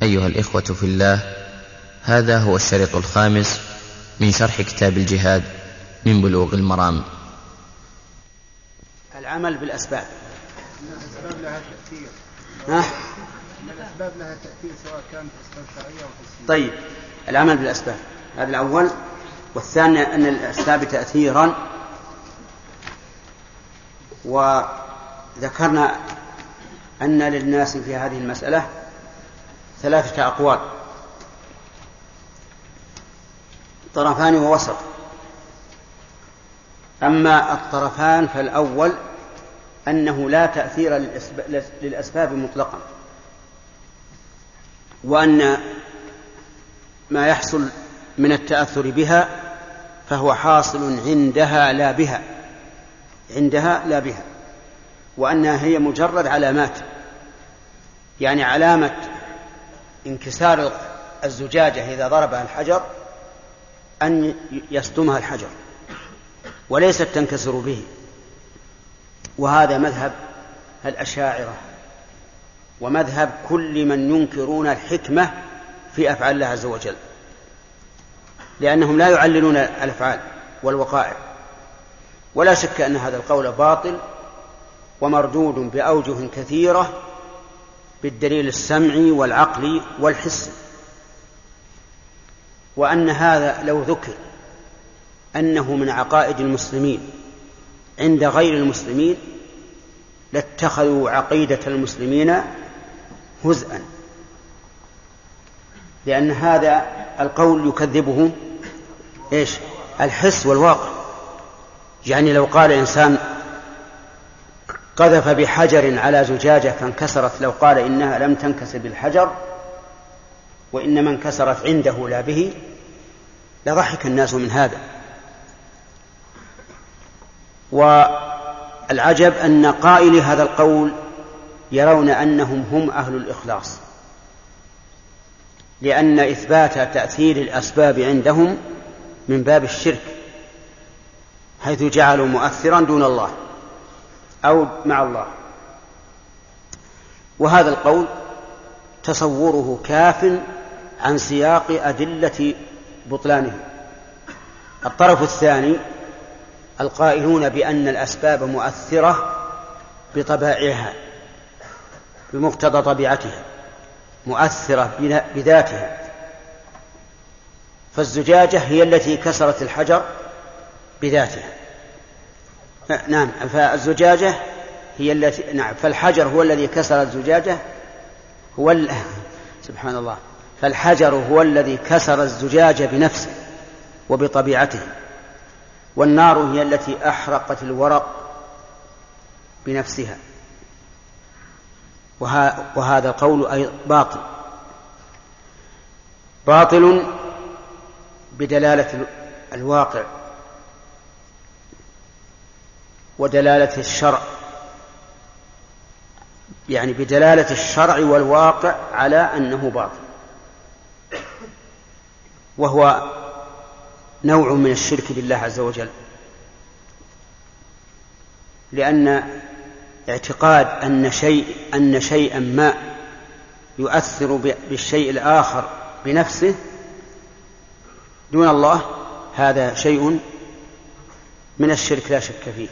أيها الإخوة في الله، هذا هو الشريط الخامس من شرح كتاب الجهاد من بلوغ المرام. العمل بالأسباب. الأسباب لها تأثير. الأسباب لها تأثير سواء كانت أسباب شرعية أو حسية. طيب، العمل بالأسباب هذا الأول. والثاني أن الأسباب تأثيرا، وذكرنا أن للناس في هذه المسألة 3 أقوال: طرفان ووسط. أما الطرفان فالأول أنه لا تأثير للأسباب مطلقا، وأن ما يحصل من التأثر بها فهو حاصل عندها لا بها، وأنها هي مجرد علامات، يعني علامة انكسار الزجاجة إذا ضربها الحجر أن يصدمها الحجر وليست تنكسر به. وهذا مذهب الأشاعرة ومذهب كل من ينكرون الحكمة في أفعال الله عز وجل، لأنهم لا يعللون الأفعال والوقائع. ولا شك أن هذا القول باطل ومردود بأوجه كثيرة بالدليل السمعي والعقلي والحسي، وأن هذا لو ذكر أنه من عقائد المسلمين عند غير المسلمين لاتخذوا عقيدة المسلمين هزءا، لأن هذا القول يكذبه الحس والواقع. يعني لو قال إنسان قذف بحجر على زجاجة فانكسرت، لو قال إنها لم تنكسر بالحجر وإنما انكسرت عنده لا به، لضحك الناس من هذا. والعجب أن قائلي هذا القول يرون أنهم هم أهل الإخلاص، لأن إثبات تأثير الأسباب عندهم من باب الشرك، حيث جعلوا مؤثرا دون الله أو مع الله. وهذا القول تصوره كاف عن سياق أدلة بطلانه. الطرف الثاني القائلون بأن الأسباب مؤثرة بطبائعها، بمقتضى طبيعتها، مؤثرة بذاتها. فالزجاجة هي التي كسرت الحجر بذاتها، نعم، فالزجاجة هي التي، نعم، فالحجر هو الذي كسر الزجاجة، سبحان الله، فالحجر هو الذي كسر الزجاجة بنفسه وبطبيعته، والنار هي التي أحرقت الورق بنفسها. وهذا القول أي باطل بدلالة الواقع ودلالة الشرع، يعني بدلالة الشرع والواقع على أنه باطل، وهو نوع من الشرك بالله عز وجل. لأن اعتقاد أن شيئا ما يؤثر بالشيء الآخر بنفسه دون الله، هذا شيء من الشرك لا شك فيه.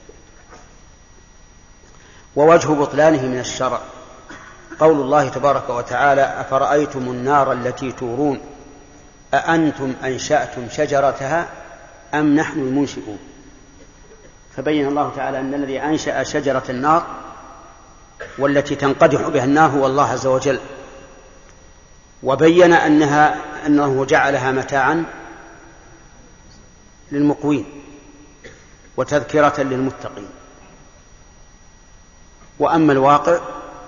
ووجه بطلانه من الشرع قول الله تبارك وتعالى: أفرأيتم النار التي تورون أأنتم أنشأتم شجرتها أم نحن المنشئون. فبين الله تعالى أن الذي أنشأ شجرة النار والتي تنقدح بها النار هو الله عز وجل، وبين أنه جعلها متاعا للمقوين وتذكرة للمتقين. وأما الواقع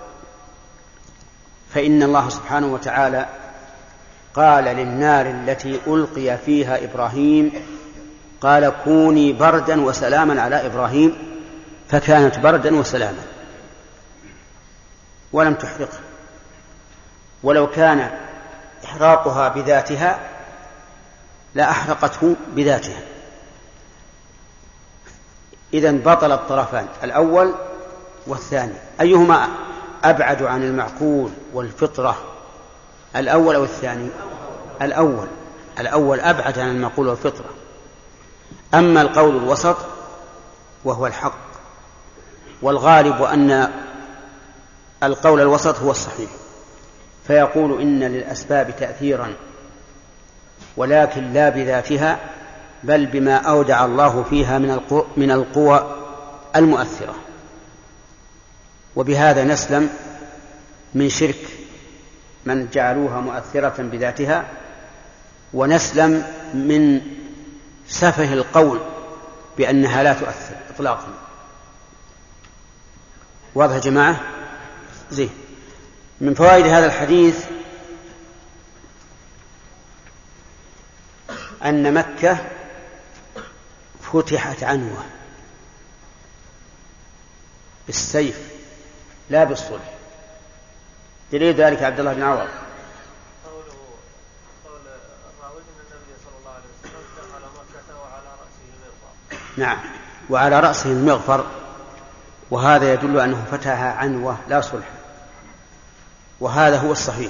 فإن الله سبحانه وتعالى قال للنار التي ألقي فيها إبراهيم، قال: كوني بردا وسلاما على إبراهيم، فكانت بردا وسلاما ولم تحرقه. ولو كان إحراقها بذاتها لأحرقته بذاتها. إذن بطل الطرفان الأول والثاني. أيهما أبعد عن المعقول والفطرة الأول أو الثاني؟ الأول أبعد عن المقول والفطرة. أما القول الوسط وهو الحق، والغالب أن القول الوسط هو الصحيح، فيقول إن للأسباب تأثيرا ولكن لا بذاتها، بل بما أودع الله فيها من القوى المؤثرة. وبهذا نسلم من شرك من جعلوها مؤثرة بذاتها، ونسلم من سفه القول بأنها لا تؤثر إطلاقا. واضح يا جماعة؟ زين. من فوائد هذا الحديث أن مكة فتحت عنوة بالسيف لا بالصلح. دليل ذلك عبد الله بن عوض قول الراوي أن النبي صلى الله عليه وسلم دخل مكة وعلى رأسه المغفر. نعم، وعلى رأسه المغفر، وهذا يدل أنه فتحها عنوة لا صلح، وهذا هو الصحيح.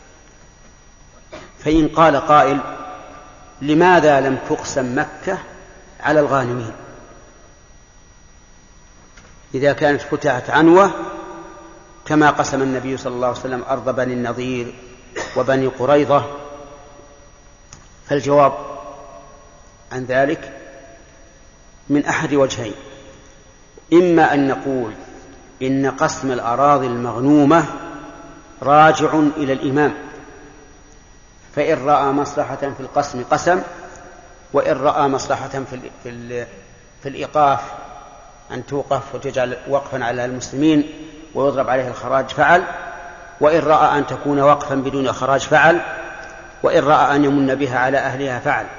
فإن قال قائل لماذا لم تقسم مكة على الغانمين إذا كانت فتحت عنوة كما قسم النبي صلى الله عليه وسلم أرض بني النضير وبني قريظة؟ فالجواب عن ذلك من أحد وجهين: إما أن نقول إن قسم الأراضي المغنومة راجع إلى الإمام، فإن رأى مصلحة في القسم قسم، وإن رأى مصلحة في الإيقاف أن توقف وتجعل وقفا على المسلمين ويضرب عليه الخراج فعل، وإن رأى أن تكون وقفا بدون خراج فعل، وإن رأى أن يمن بها على أهلها فعل.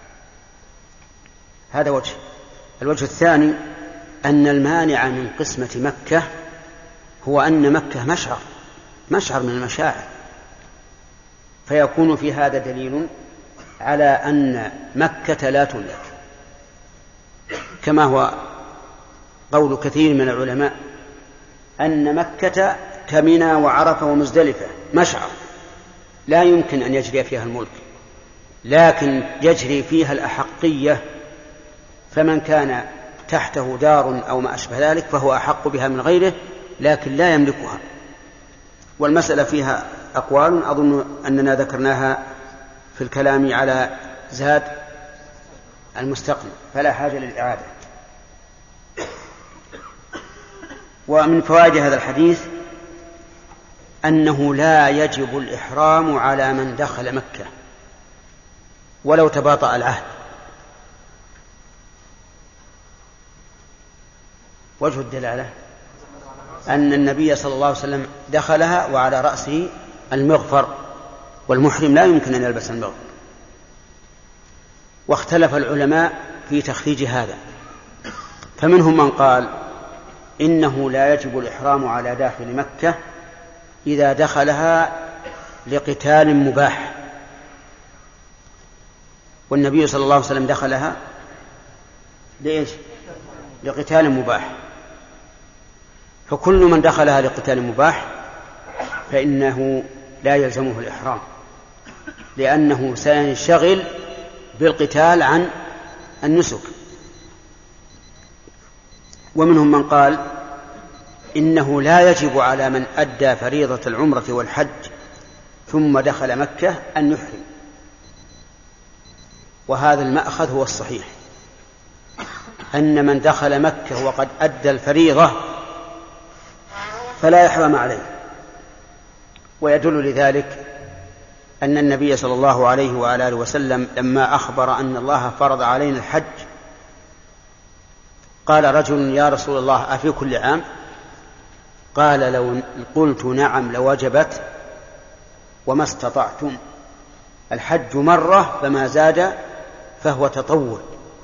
هذا وجه. الوجه الثاني أن المانع من قسمة مكة هو أن مكة مشعر من المشاعر، فيكون في هذا دليل على أن مكة لا تملك، كما هو قول كثير من العلماء أن مكة كمنى وعرفة ومزدلفة مشعر لا يمكن أن يجري فيها الملك، لكن يجري فيها الأحقية، فمن كان تحته دار أو ما أشبه ذلك فهو أحق بها من غيره، لكن لا يملكها. والمسألة فيها أقوال أظن أننا ذكرناها في الكلام على زاد المستقنع، فلا حاجة للإعادة. ومن فوائد هذا الحديث أنه لا يجب الإحرام على من دخل مكة ولو تباطأ العهد. وجه الدلالة أن النبي صلى الله عليه وسلم دخلها وعلى رأسه المغفر، والمحرم لا يمكن أن يلبس المغفر. واختلف العلماء في تخريج هذا، فمنهم من قال إنه لا يجب الإحرام على داخل مكة إذا دخلها لقتال مباح، والنبي صلى الله عليه وسلم دخلها لإيش؟ لقتال مباح، فكل من دخلها لقتال مباح فإنه لا يلزمه الإحرام، لأنه سينشغل بالقتال عن النسك. ومنهم من قال إنه لا يجب على من أدى فريضة العمرة والحج ثم دخل مكة أن يحرم، وهذا المأخذ هو الصحيح، أن من دخل مكة وقد أدى الفريضة فلا يحرم عليه. ويدل لذلك أن النبي صلى الله عليه وآله وسلم لما أخبر أن الله فرض علينا الحج قال رجل: يا رسول الله أفي كل عام؟ قال: لو قلت نعم لوجبت وما استطعتم. الحج مرة فما زاد فهو تطوع،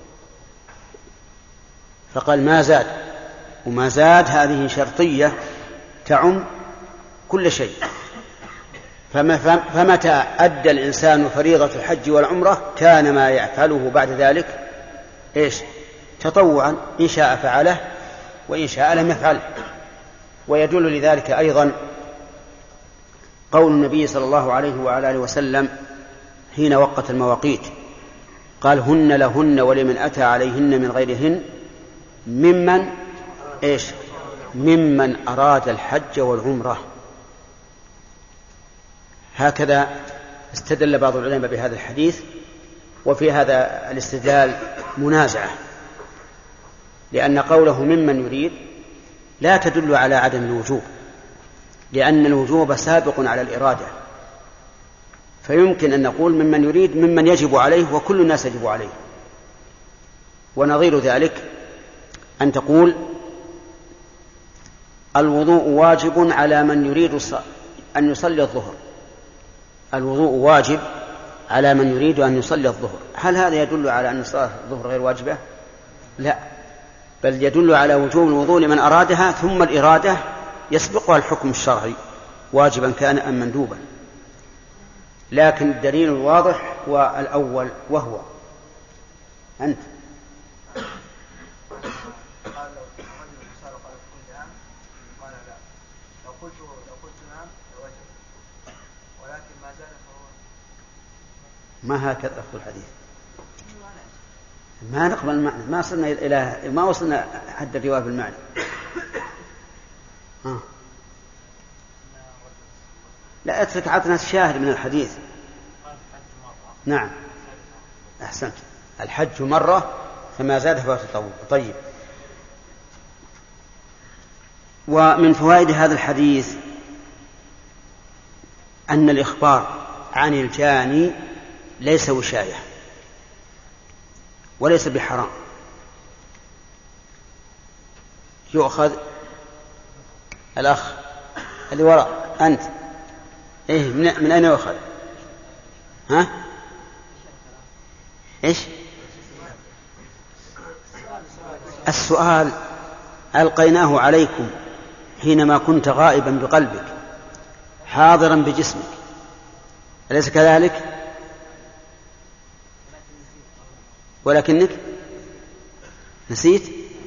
فقال ما زاد، وما زاد هذه شرطية تعم كل شيء. فمتى أدى الإنسان فريضة الحج والعمرة كان ما يفعله بعد ذلك إيش؟ تطوعا، إن شاء فعله وإن شاء لم يفعله. ويدل لذلك أيضا قول النبي صلى الله عليه وعلى آله وسلم حين وقت المواقيت قال هن لهن ولمن أتى عليهن من غيرهن ممن أراد الحج والعمرة. هكذا استدل بعض العلماء بهذا الحديث. وفي هذا الاستدلال منازعة، لأن قوله ممن يريد لا تدل على عدم الوجوب، لأن الوجوب سابق على الإرادة، فيمكن أن نقول ممن يريد ممن يجب عليه وكل الناس يجب عليه. ونظير ذلك أن تقول الوضوء واجب على من يريد أن يصلي الظهر، الوضوء واجب على من يريد أن يصلي الظهر. هل هذا يدل على أن صلاة الظهر غير واجبة؟ لا، بل يدل على وجوب الوضوء لمن أرادها، ثم الإرادة يسبقها الحكم الشرعي واجبا كان أم مندوبا. لكن الدليل الواضح هو الأول، وهو أنت ما هكذا أخذ الحديث، ما نقبل المعنى، ما وصلنا حد الرواية بالمعنى. لا اترك، عطنا الشاهد من الحديث. نعم أحسنت، الحج مرة فما زاد فهو تطوع. طيب، ومن فوائد هذا الحديث أن الإخبار عن الجاني ليس وشاية وليس بحرام. يؤخذ الأخ اللي وراء أنت من أين يؤخذ؟ إيش السؤال؟ ألقيناه عليكم حينما كنت غائبا بقلبك حاضرا بجسمك، أليس كذلك؟ ولكنك نسيت.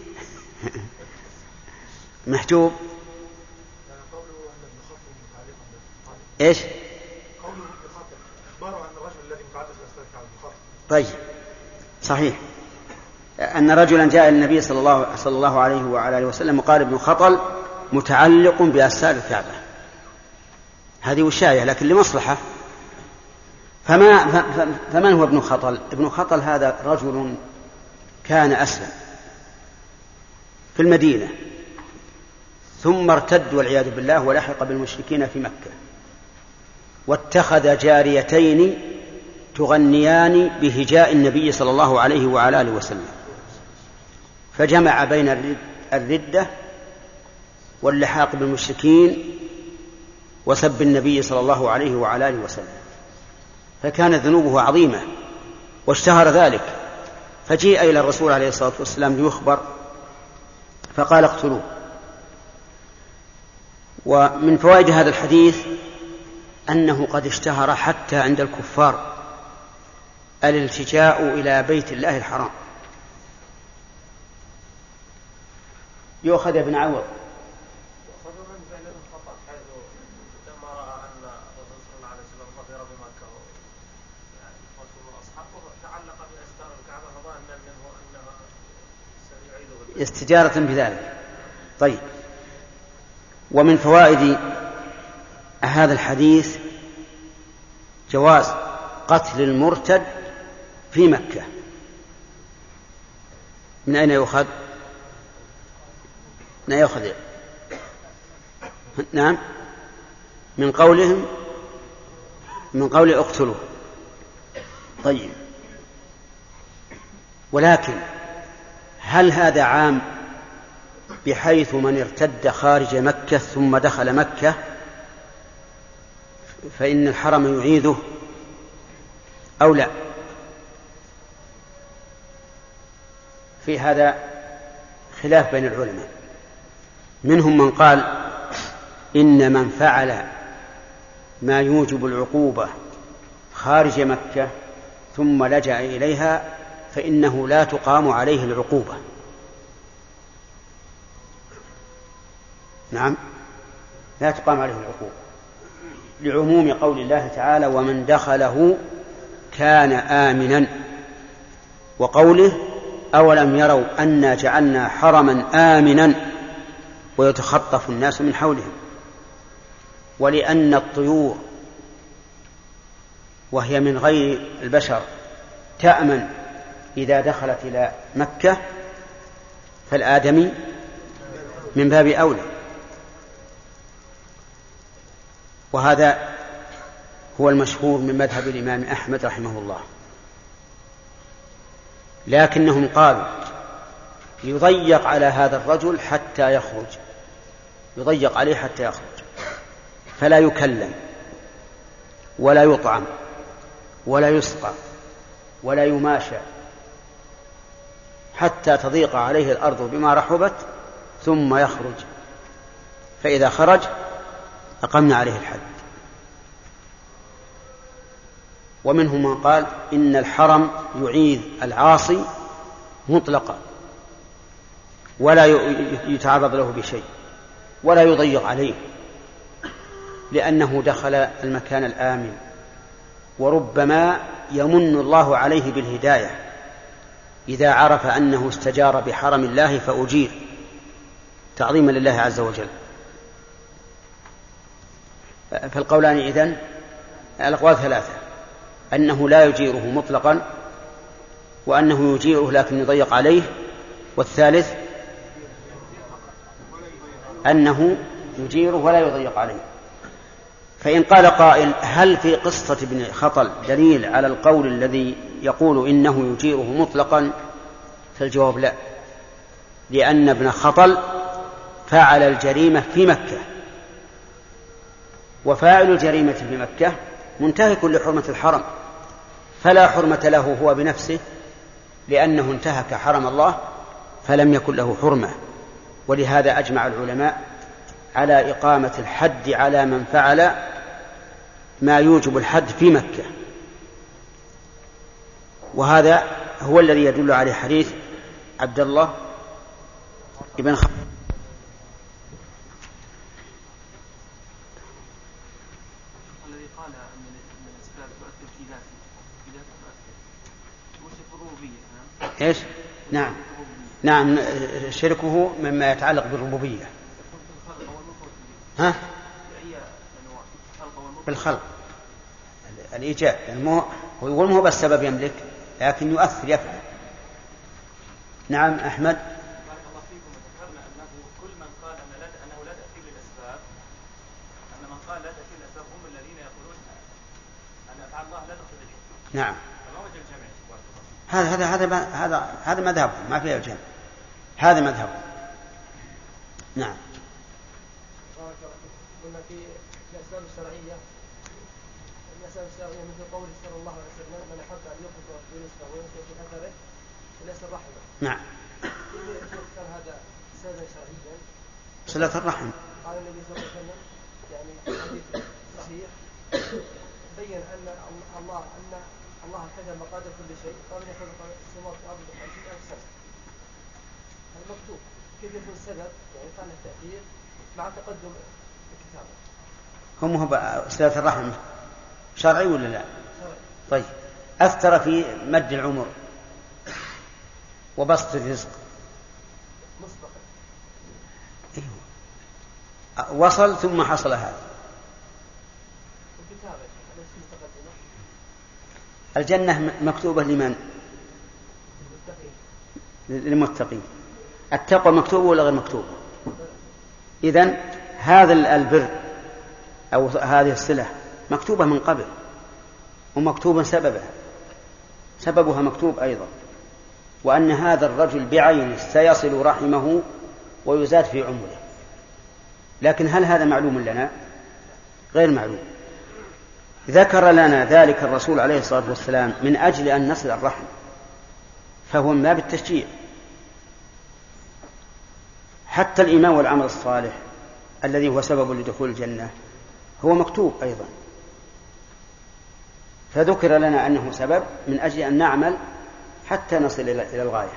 محجوب ايش؟ طيب صحيح أن رجلا جاء النبي صلى الله عليه وعلى آله وسلم وقال ابن خطل متعلق بأستار الكعبة، هذه وشاية لكن لمصلحة. فمن هو ابن خطل؟ ابن خطل هذا رجل كان أسلم في المدينة ثم ارتد والعياذ بالله ولحق بالمشركين في مكة، واتخذ جاريتين تغنيان بهجاء النبي صلى الله عليه وعلى آله وسلم، فجمع بين الردة واللحاق بالمشركين وسب النبي صلى الله عليه وعلى آله وسلم، فكانت ذنوبه عظيمة واشتهر ذلك. فجيء إلى الرسول عليه الصلاة والسلام ليخبر فقال اقتلوه. ومن فوائد هذا الحديث أنه قد اشتهر حتى عند الكفار الالتجاء إلى بيت الله الحرام. يؤخذ ابن عوض استجارة بذلك. طيب، ومن فوائد هذا الحديث جواز قتل المرتد في مكة. من أين يؤخذ؟ لا يأخذ، نعم، من قولهم، من قول اقتلوا. طيب، ولكن هل هذا عام بحيث من ارتد خارج مكة ثم دخل مكة فإن الحرم يعيده أو لا؟ في هذا خلاف بين العلماء. منهم من قال إن من فعل ما يوجب العقوبة خارج مكة ثم لجأ إليها فإنه لا تقام عليه العقوبة. نعم، لا تقام عليه العقوبة. لعموم قول الله تعالى ومن دخله كان آمنا، وقوله أولم يروا أنا جعلنا حرما آمنا ويتخطف الناس من حولهم. ولأن الطيور وهي من غير البشر تأمن إذا دخلت إلى مكة، فالآدمي من باب أولى. وهذا هو المشهور من مذهب الإمام أحمد رحمه الله. لكنهم قالوا يضيق على هذا الرجل حتى يخرج، يضيق عليه حتى يخرج، فلا يكلم ولا يطعم ولا يسقى ولا يماشى حتى تضيق عليه الأرض بما رحبت ثم يخرج، فإذا خرج أقمنا عليه الحد. ومنهم من قال إن الحرم يعيذ العاصي مطلقا ولا يتعرض له بشيء ولا يضيق عليه، لأنه دخل المكان الآمن، وربما يمن الله عليه بالهداية إذا عرف أنه استجار بحرم الله فأجير تعظيما لله عز وجل. فالقولان إذن الأقوال ثلاثة: أنه لا يجيره مطلقا، وأنه يجيره لكن يضيق عليه، والثالث أنه يجيره ولا يضيق عليه. فإن قال قائل هل في قصة ابن خطل دليل على القول الذي يقول إنه يجيره مطلقا؟ فالجواب لا، لأن ابن خطل فعل الجريمة في مكة، وفاعل الجريمة في مكة منتهك لحرمة الحرم، فلا حرمة له هو بنفسه، لأنه انتهك حرم الله فلم يكن له حرمة. ولهذا أجمع العلماء على إقامة الحد على من فعل ما يوجب الحد في مكة. وهذا هو الذي يدل عليه حديث عبد الله ابن الذي قال أن الأسباب تؤثر في ذاته تؤثر الربوبية. إيش؟ نعم شركه مما يتعلق بالربوبية. ها؟ بالخلق الإيجاد، يعني هو يقول ما هو بس سبب يملك، لكن يؤثر يفعل. نعم أحمد. بارك الله فيكم. ذكرنا أنه كل من قال أنه لا تأثير للأسباب، أن من قال لا تأثير للأسباب هم الذين يقولون أن أفعال الله لا تقتضي الحكمة. نعم. فما وجه الجمع؟ هذا مذهبهم، ما فيه الجمع، هذا مذهبهم. نعم. قلنا في الأسباب الشرعية مثل قوله صلى الله عليه وسلم من أحب أن يقبض في نسبه وينسى في أثره وليس الرحمة. نعم. كان هذا سببا شرعيا صلة الرحم. قال النبي صلى الله عليه وسلم يعني حديث صحيح بين أن الله كتب مقادير كل شيء قبل أن يخلق السماوات والأرض ب50,000 سنة. المكتوب كيف يكون سبب يعني كان التأثير مع تقدم الكتابة؟ هو صلة الرحم شرعي ولا لا؟ شرعي. طيب أثر في مد العمر وبسط الرزق مسبقا. أيوه. وصل ثم حصل هذا. الكتابة ليس متقدمة. الجنة مكتوبة لمن؟ للمتقين. التقوى مكتوبة ولا غير مكتوبة؟ إذن هذا البر أو هذه الصلة مكتوبة من قبل، ومكتوبا سببها مكتوب أيضا، وأن هذا الرجل بعينه سيصل رحمه ويزاد في عمره. لكن هل هذا معلوم لنا؟ غير معلوم. ذكر لنا ذلك الرسول عليه الصلاة والسلام من أجل أن نصل الرحم، فهو من باب التشجيع. حتى الإيمان والعمل الصالح الذي هو سبب لدخول الجنة هو مكتوب أيضا، فذكر لنا أنه سبب من أجل أن نعمل حتى نصل إلى الغاية.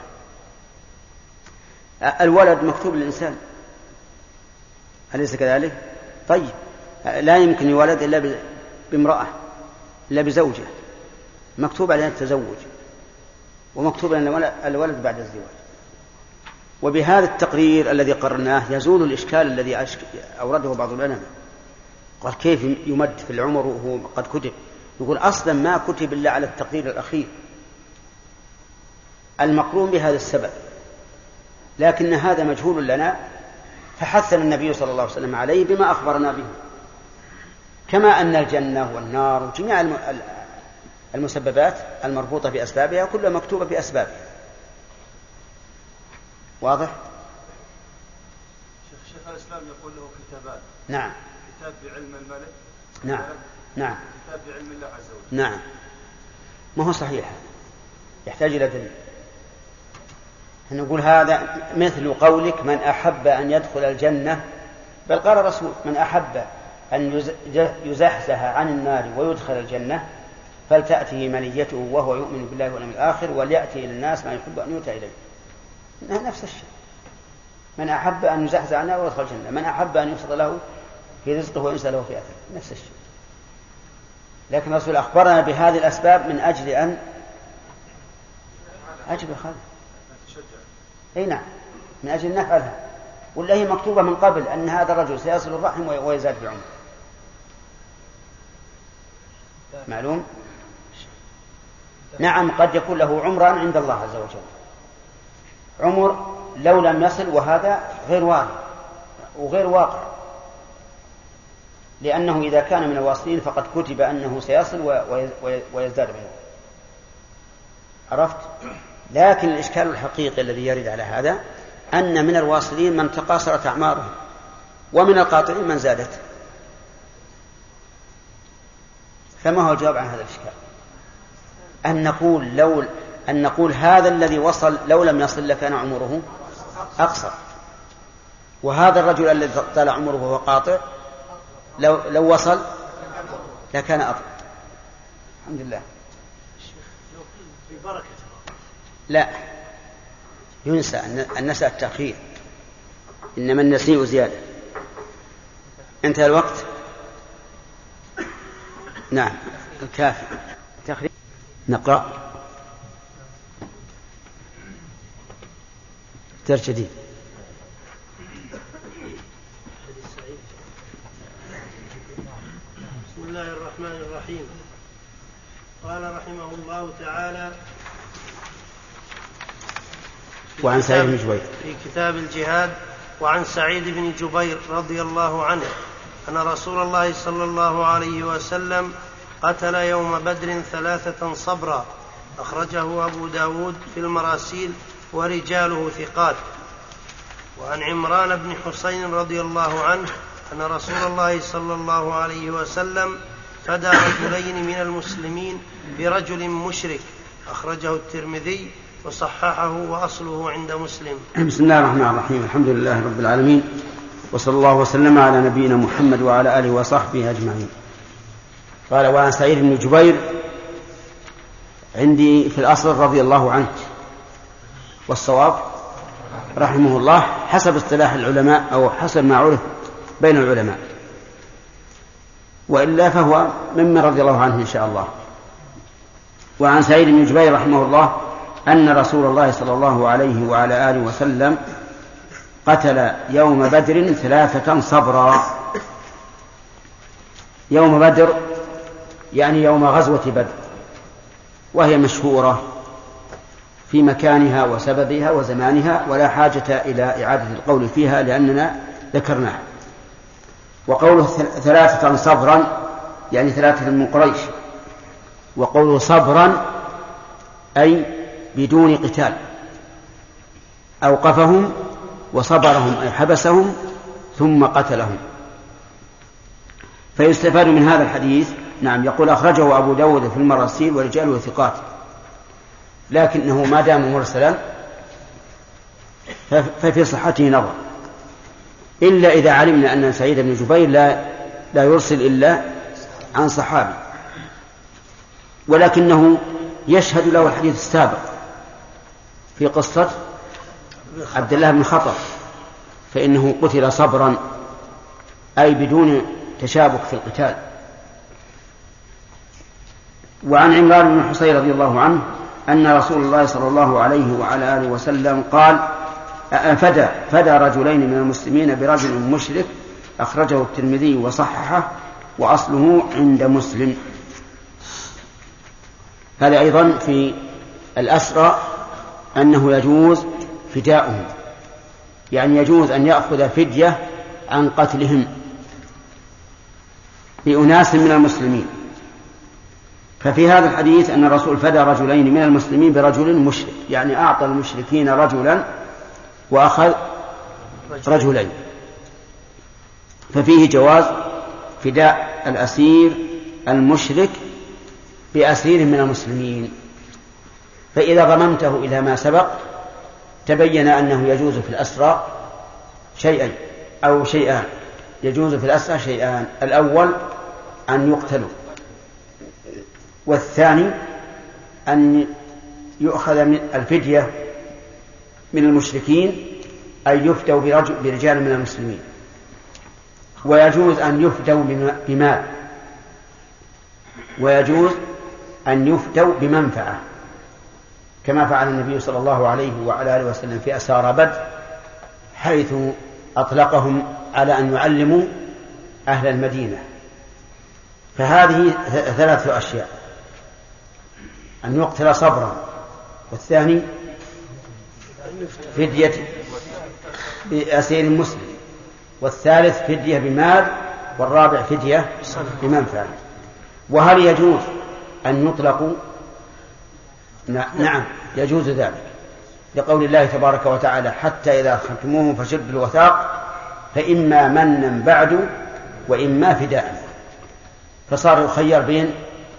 الولد مكتوب للإنسان، أليس كذلك؟ طيب لا يمكن يولد إلا بامرأة، إلا بزوجة مكتوب عليها التزوج، ومكتوب عليها الولد بعد الزواج. وبهذا التقرير الذي قررناه يزول الإشكال الذي أورده بعض العلماء، قال كيف يمد في العمر وهو قد كتب؟ يقول أصلا ما كتب إلا على التقرير الأخير المقرون بهذا السبب، لكن هذا مجهول لنا، فحثنا النبي صلى الله عليه وسلم عليه بما أخبرنا به، كما أن الجنة والنار وجميع المسببات المربوطة بأسبابها كلها مكتوبة بأسبابها. واضح؟ شيخ الإسلام يقول له كتابان. نعم. كتاب بعلم الملك. نعم. نعم. كتاب بعلم الله عز وجل. نعم. ما هو صحيح، يحتاج إلى دليل. نقول هذا مثل قولك من أحب أن يدخل الجنة، بل قال الرسول من أحب أن يزحزح عن النار ويدخل الجنة فلتأته منيته وهو يؤمن بالله واليوم الآخر وليأتي إلى الناس ما يحب أن يؤتى إليه. نفس الشيء، من أحب أن يزحزح عن النار ويدخل الجنة، من أحب أن يبسط له في رزقه وينسى له في أثره، نفس الشيء. لكن الرسول أخبرنا بهذه الأسباب من أجل أن أجب الخالق. أي نعم، من أجل أن نفعلها، ولا هي مكتوبة من قبل أن هذا الرجل سيصل الرحم ويزاد في عمره. معلوم؟ نعم، قد يكون له عمرا عند الله عز وجل، عمر لو لم يصل، وهذا غير وارد وغير واقع، لأنه إذا كان من الواصلين فقد كتب أنه سيصل ويزداد منه. عرفت؟ لكن الإشكال الحقيقي الذي يرد على هذا أن من الواصلين من تقاصرت أعمارهم، ومن القاطعين من زادت. فما هو الجواب عن هذا الإشكال؟ أن نقول هذا الذي وصل لو لم يصل لكان عمره أقصر، وهذا الرجل الذي طال عمره وهو قاطع لو وصل لكان أطول. الحمد لله. لا ينسى النسى التأخير، إنما النسيء زيادة. انتهى الوقت. نعم الكافي. تخريج. نقرأ درس جديد. بسم الله الرحمن الرحيم. قال رحمه الله تعالى وعن سعيد بن جبير في كتاب الجهاد: وعن سعيد بن جبير رضي الله عنه أن رسول الله صلى الله عليه وسلم قتل يوم بدر 3 صبرا، أخرجه أبو داود في المراسيل ورجاله ثقات. وعن عمران بن حسين رضي الله عنه أن رسول الله صلى الله عليه وسلم فدى رجلين من المسلمين برجل مشرك، أخرجه الترمذي وصححه وأصله عند مسلم. بسم الله الرحمن الرحيم، الحمد لله رب العالمين، وصلى الله وسلم على نبينا محمد وعلى آله وصحبه أجمعين. قال: وعن سعيد بن جبير عندي في الأصل رضي الله عنه، والصواب رحمه الله حسب اصطلاح العلماء أو حسب ما عرف بين العلماء، وإلا فهو ممن رضي الله عنه إن شاء الله. وعن سعيد بن جبير رحمه الله أن رسول الله صلى الله عليه وعلى آله وسلم قتل يوم بدر 3 صبرا. يوم بدر يعني يوم غزوة بدر، وهي مشهورة في مكانها وسببها وزمانها، ولا حاجة إلى إعادة القول فيها لأننا ذكرناها. وقوله 3 صبرا يعني 3 من قريش، وقوله صبرا أي بدون قتال، أوقفهم وصبرهم أي حبسهم ثم قتلهم. فيستفاد من هذا الحديث، نعم، يقول أخرجه أبو داود في المراسيل ورجاله ثقات، لكنه ما دام مرسلا ففي صحته نظر، إلا إذا علمنا أن سعيد بن جبير لا يرسل إلا عن صحابي، ولكنه يشهد له الحديث السابق في قصة عبد الله بن خطر، فإنه قتل صبرا أي بدون تشابك في القتال. وعن عمران بن حصين رضي الله عنه أن رسول الله صلى الله عليه وعلى آله وسلم قال: فدى رجلين من المسلمين برجل مشرك، أخرجه الترمذي وصححه، وأصله عند مسلم. هذا أيضا في الأسرى أنه يجوز فداؤهم، يعني يجوز أن يأخذ فدية عن قتلهم بأناس من المسلمين. ففي هذا الحديث أن الرسول فدى رجلين من المسلمين برجل مشرك، يعني أعطى المشركين رجلا وأخذ رجلين، ففيه جواز فداء الأسير المشرك بأسير من المسلمين. فإذا ضممته إلى ما سبق تبين أنه يجوز في الأسرى شيئين أو شيئان. يجوز في الأسرى شيئان: الأول أن يقتلوا، والثاني أن يؤخذ من الفدية من المشركين، أن يفدوا برجال من المسلمين. ويجوز أن يفدوا بمال، ويجوز أن يفدوا بمنفعة، كما فعل النبي صلى الله عليه وعلى آله وسلم في أسارى بدر، حيث أطلقهم على أن يعلموا أهل المدينة. فهذه 3 أشياء: أن يقتل صبرا، والثاني فدية بأسير مسلم، والثالث فدية بمال، والرابع فدية بمنفعة. وهل يجوز أن يطلقوا؟ نعم يجوز ذلك، لقول الله تبارك وتعالى: حتى إذا أخذتموهم فشدوا الوثاق فإما منا بعد وإما فداء. فصار يخير بين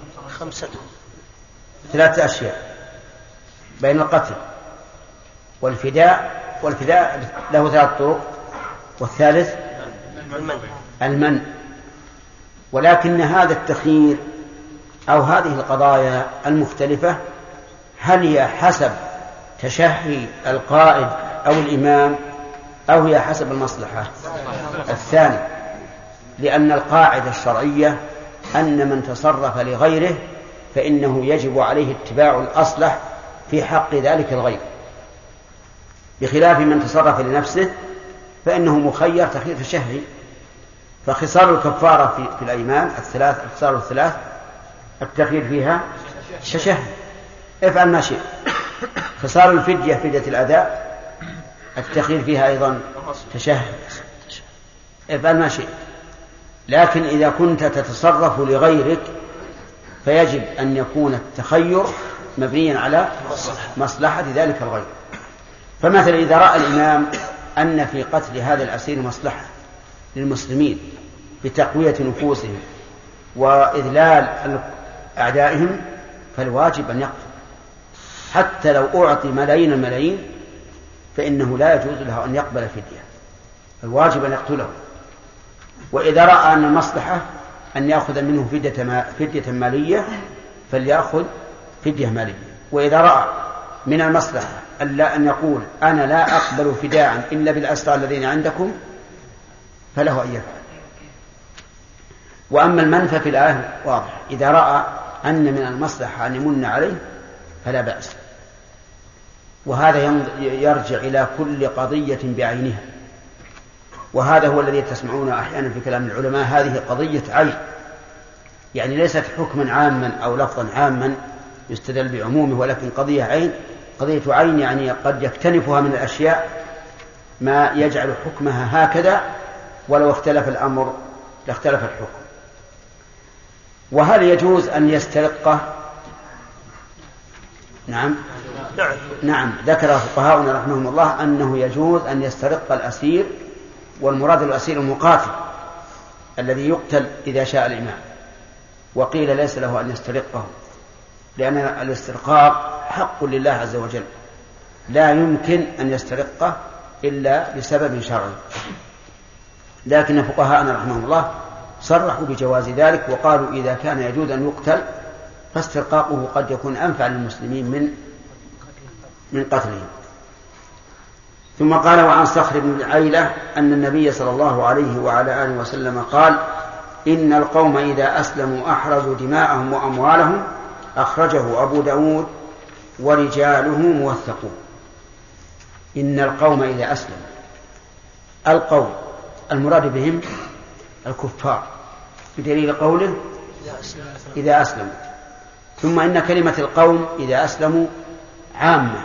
3 أشياء: بين القتل والفداء له 3 طرق، والثالث المنع. ولكن هذا التخيير أو هذه القضايا المختلفة هل هي حسب تشهي القائد أو الإمام، أو هي حسب المصلحة؟ الثاني، لأن القاعدة الشرعية أن من تصرف لغيره فإنه يجب عليه اتباع الأصلح في حق ذلك الغير، بخلاف من تصرف لنفسه فإنه مخير تخيير تشهي. فخصال الكفارة في الأيمان الخصال الثلاث التخيير فيها تشهي، افعل ما شئت. خصال الفدية فدية الأداء التخيير فيها أيضا تشهي، افعل ما شئت. لكن إذا كنت تتصرف لغيرك فيجب أن يكون التخير مبنيا على مصلحة ذلك الغير. فمثلا إذا رأى الإمام أن في قتل هذا الأسير مصلحة للمسلمين بتقوية نفوسهم وإذلال أعدائهم، فالواجب أن يقتل، حتى لو أعطي ملايين الملايين فإنه لا يجوز له أن يقبل فدية، الواجب أن يقتله. وإذا رأى أن المصلحة أن يأخذ منه فدية مالية فليأخذ فدية مالية. وإذا رأى من المصلحة أن يقول أنا لا أقبل فداء إلا بالأسرى الذين عندكم فله أن يفعل. وأما المنفى في الآية واضح، إذا رأى أن من المصلحة أن يمن عليه فلا بأس. وهذا يرجع إلى كل قضية بعينها، وهذا هو الذي تسمعون أحيانا في كلام العلماء: هذه قضية عين، يعني ليست حكما عاما أو لفظا عاما يستدل بعمومه، ولكن قضية عين. قضية عين يعني قد يكتنفها من الأشياء ما يجعل حكمها هكذا، ولو اختلف الأمر لاختلف الحكم. وهل يجوز أن يسترقه؟ نعم ذكر فقهاؤنا رحمهم الله أنه يجوز أن يسترق الأسير، والمراد الأسير المقاتل الذي يقتل إذا شاء الإمام. وقيل ليس له أن يسترقه، لأن الاسترقاق حق لله عز وجل، لا يمكن أن يسترقه إلا بسبب شرعي. لكن فقهاءنا رحمهم الله صرحوا بجواز ذلك، وقالوا إذا كان يجوز أن يقتل فاسترقاقه قد يكون أنفع للمسلمين من قتله. ثم قال: وعن صخر بن عيلة أن النبي صلى الله عليه وعلى آله وسلم قال: إن القوم إذا أسلموا أحرزوا دماءهم وأموالهم، أخرجه أبو داود ورجاله موثقون. إن القوم إذا أسلموا، القوم المراد بهم الكفار بدليل قوله إذا أسلموا. ثم إن كلمة القوم إذا أسلموا عامة،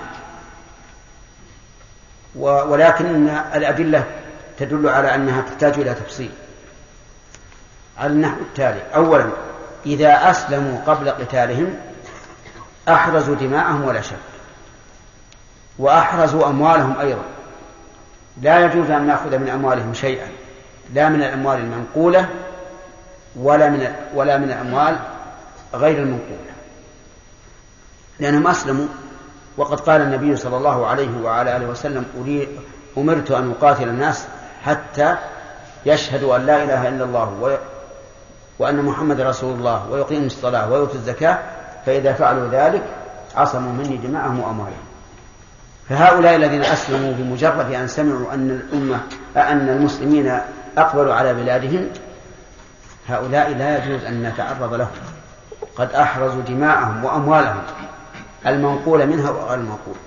ولكن الأدلة تدل على أنها تحتاج إلى تفصيل على النحو التالي: أولا، إذا أسلموا قبل قتالهم أحرزوا دماءهم ولا شك، وأحرزوا أموالهم أيضا. لا يجوز أن نأخذ من أموالهم شيئا، لا من الأموال المنقولة ولا من الأموال غير المنقولة، لأنهم أسلموا. وقد قال النبي صلى الله عليه وعلى آله وسلم: أمرت أن أقاتل الناس حتى يشهدوا أن لا إله إلا الله وأن محمد رسول الله ويقيموا الصلاة ويؤتوا الزكاة، فإذا فعلوا ذلك عصموا مني دماءهم وأموالهم. فهؤلاء الذين أسلموا بمجرد أن سمعوا أن المسلمين أقبلوا على بلادهم، هؤلاء لا يجوز أن نتعرض لهم، قد أحرزوا دماءهم وأموالهم المنقول منها وغير المنقول.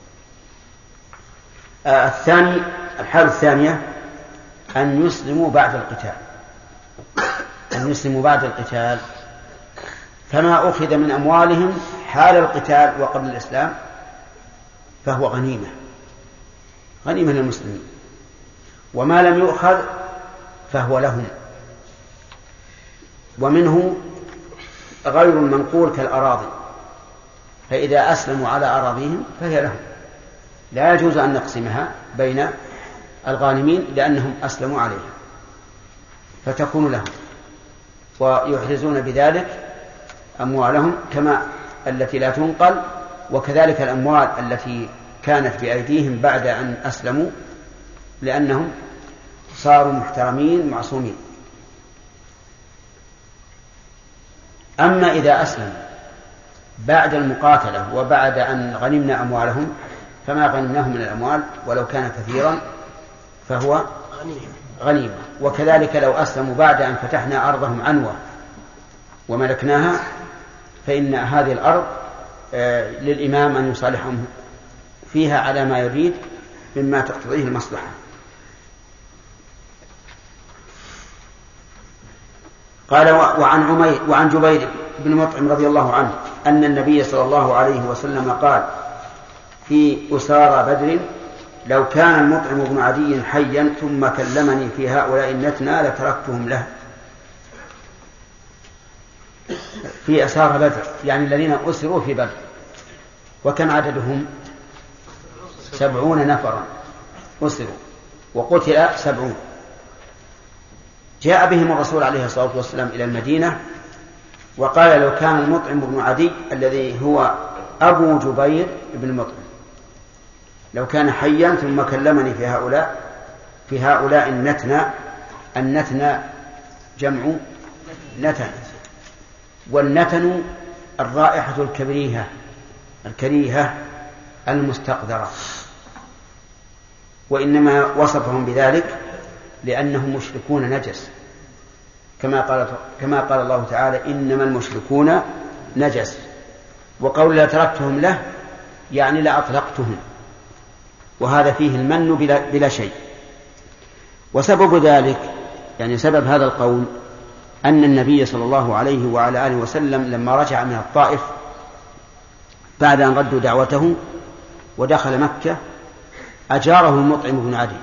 الحالة الثانية أن يسلموا بعد القتال، فما أخذ من أموالهم حال القتال وقبل الإسلام فهو غنيمة للمسلمين، وما لم يؤخذ فهو لهم. ومنه غير المنقول كالأراضي، فإذا أسلموا على أراضيهم فهي لهم، لا يجوز أن نقسمها بين الغانمين لأنهم أسلموا عليها، فتكون لهم، ويحرزون بذلك أموالهم كما التي لا تنقل، وكذلك الأموال التي كانت بأيديهم بعد أن أسلموا، لأنهم صاروا محترمين معصومين. أما إذا أسلموا بعد المقاتلة وبعد أن غنمنا أموالهم، فما غنمناه من الأموال ولو كان كثيرا فهو غنيمة. وكذلك لو أسلموا بعد أن فتحنا أرضهم عنوة وملكناها، فإن هذه الأرض للإمام أن يصالحهم فيها على ما يريد مما تقتضيه المصلحة. قال: وعن جبير بن مطعم رضي الله عنه أن النبي صلى الله عليه وسلم قال في أسارى بدر: لو كان المطعم بن عدي حيا ثم كلمني في هؤلاء النتنى لتركتهم له. في أسارى بدر يعني الذين أسروا في بدر، وكم عددهم؟ 70 نفرا أسروا وقتل 70. جاء بهم الرسول عليه الصلاة والسلام إلى المدينة وقال: لو كان المطعم بن عدي الذي هو أبو جبير بن مطعم لو كان حيا ثم كلمني في هؤلاء النتنى جمع نتن، والنتن الرائحة الكريهة المستقذرة، وإنما وصفهم بذلك لأنهم مشركون نجس، كما قال الله تعالى: إنما المشركون نجس. وقول لا تركتهم له يعني لا أطلقتهم، وهذا فيه المن بلا شيء. وسبب ذلك يعني سبب هذا القول أن النبي صلى الله عليه وعلى آله وسلم لما رجع من الطائف بعد أن ردوا دعوته ودخل مكة أجاره المطعم بن عدي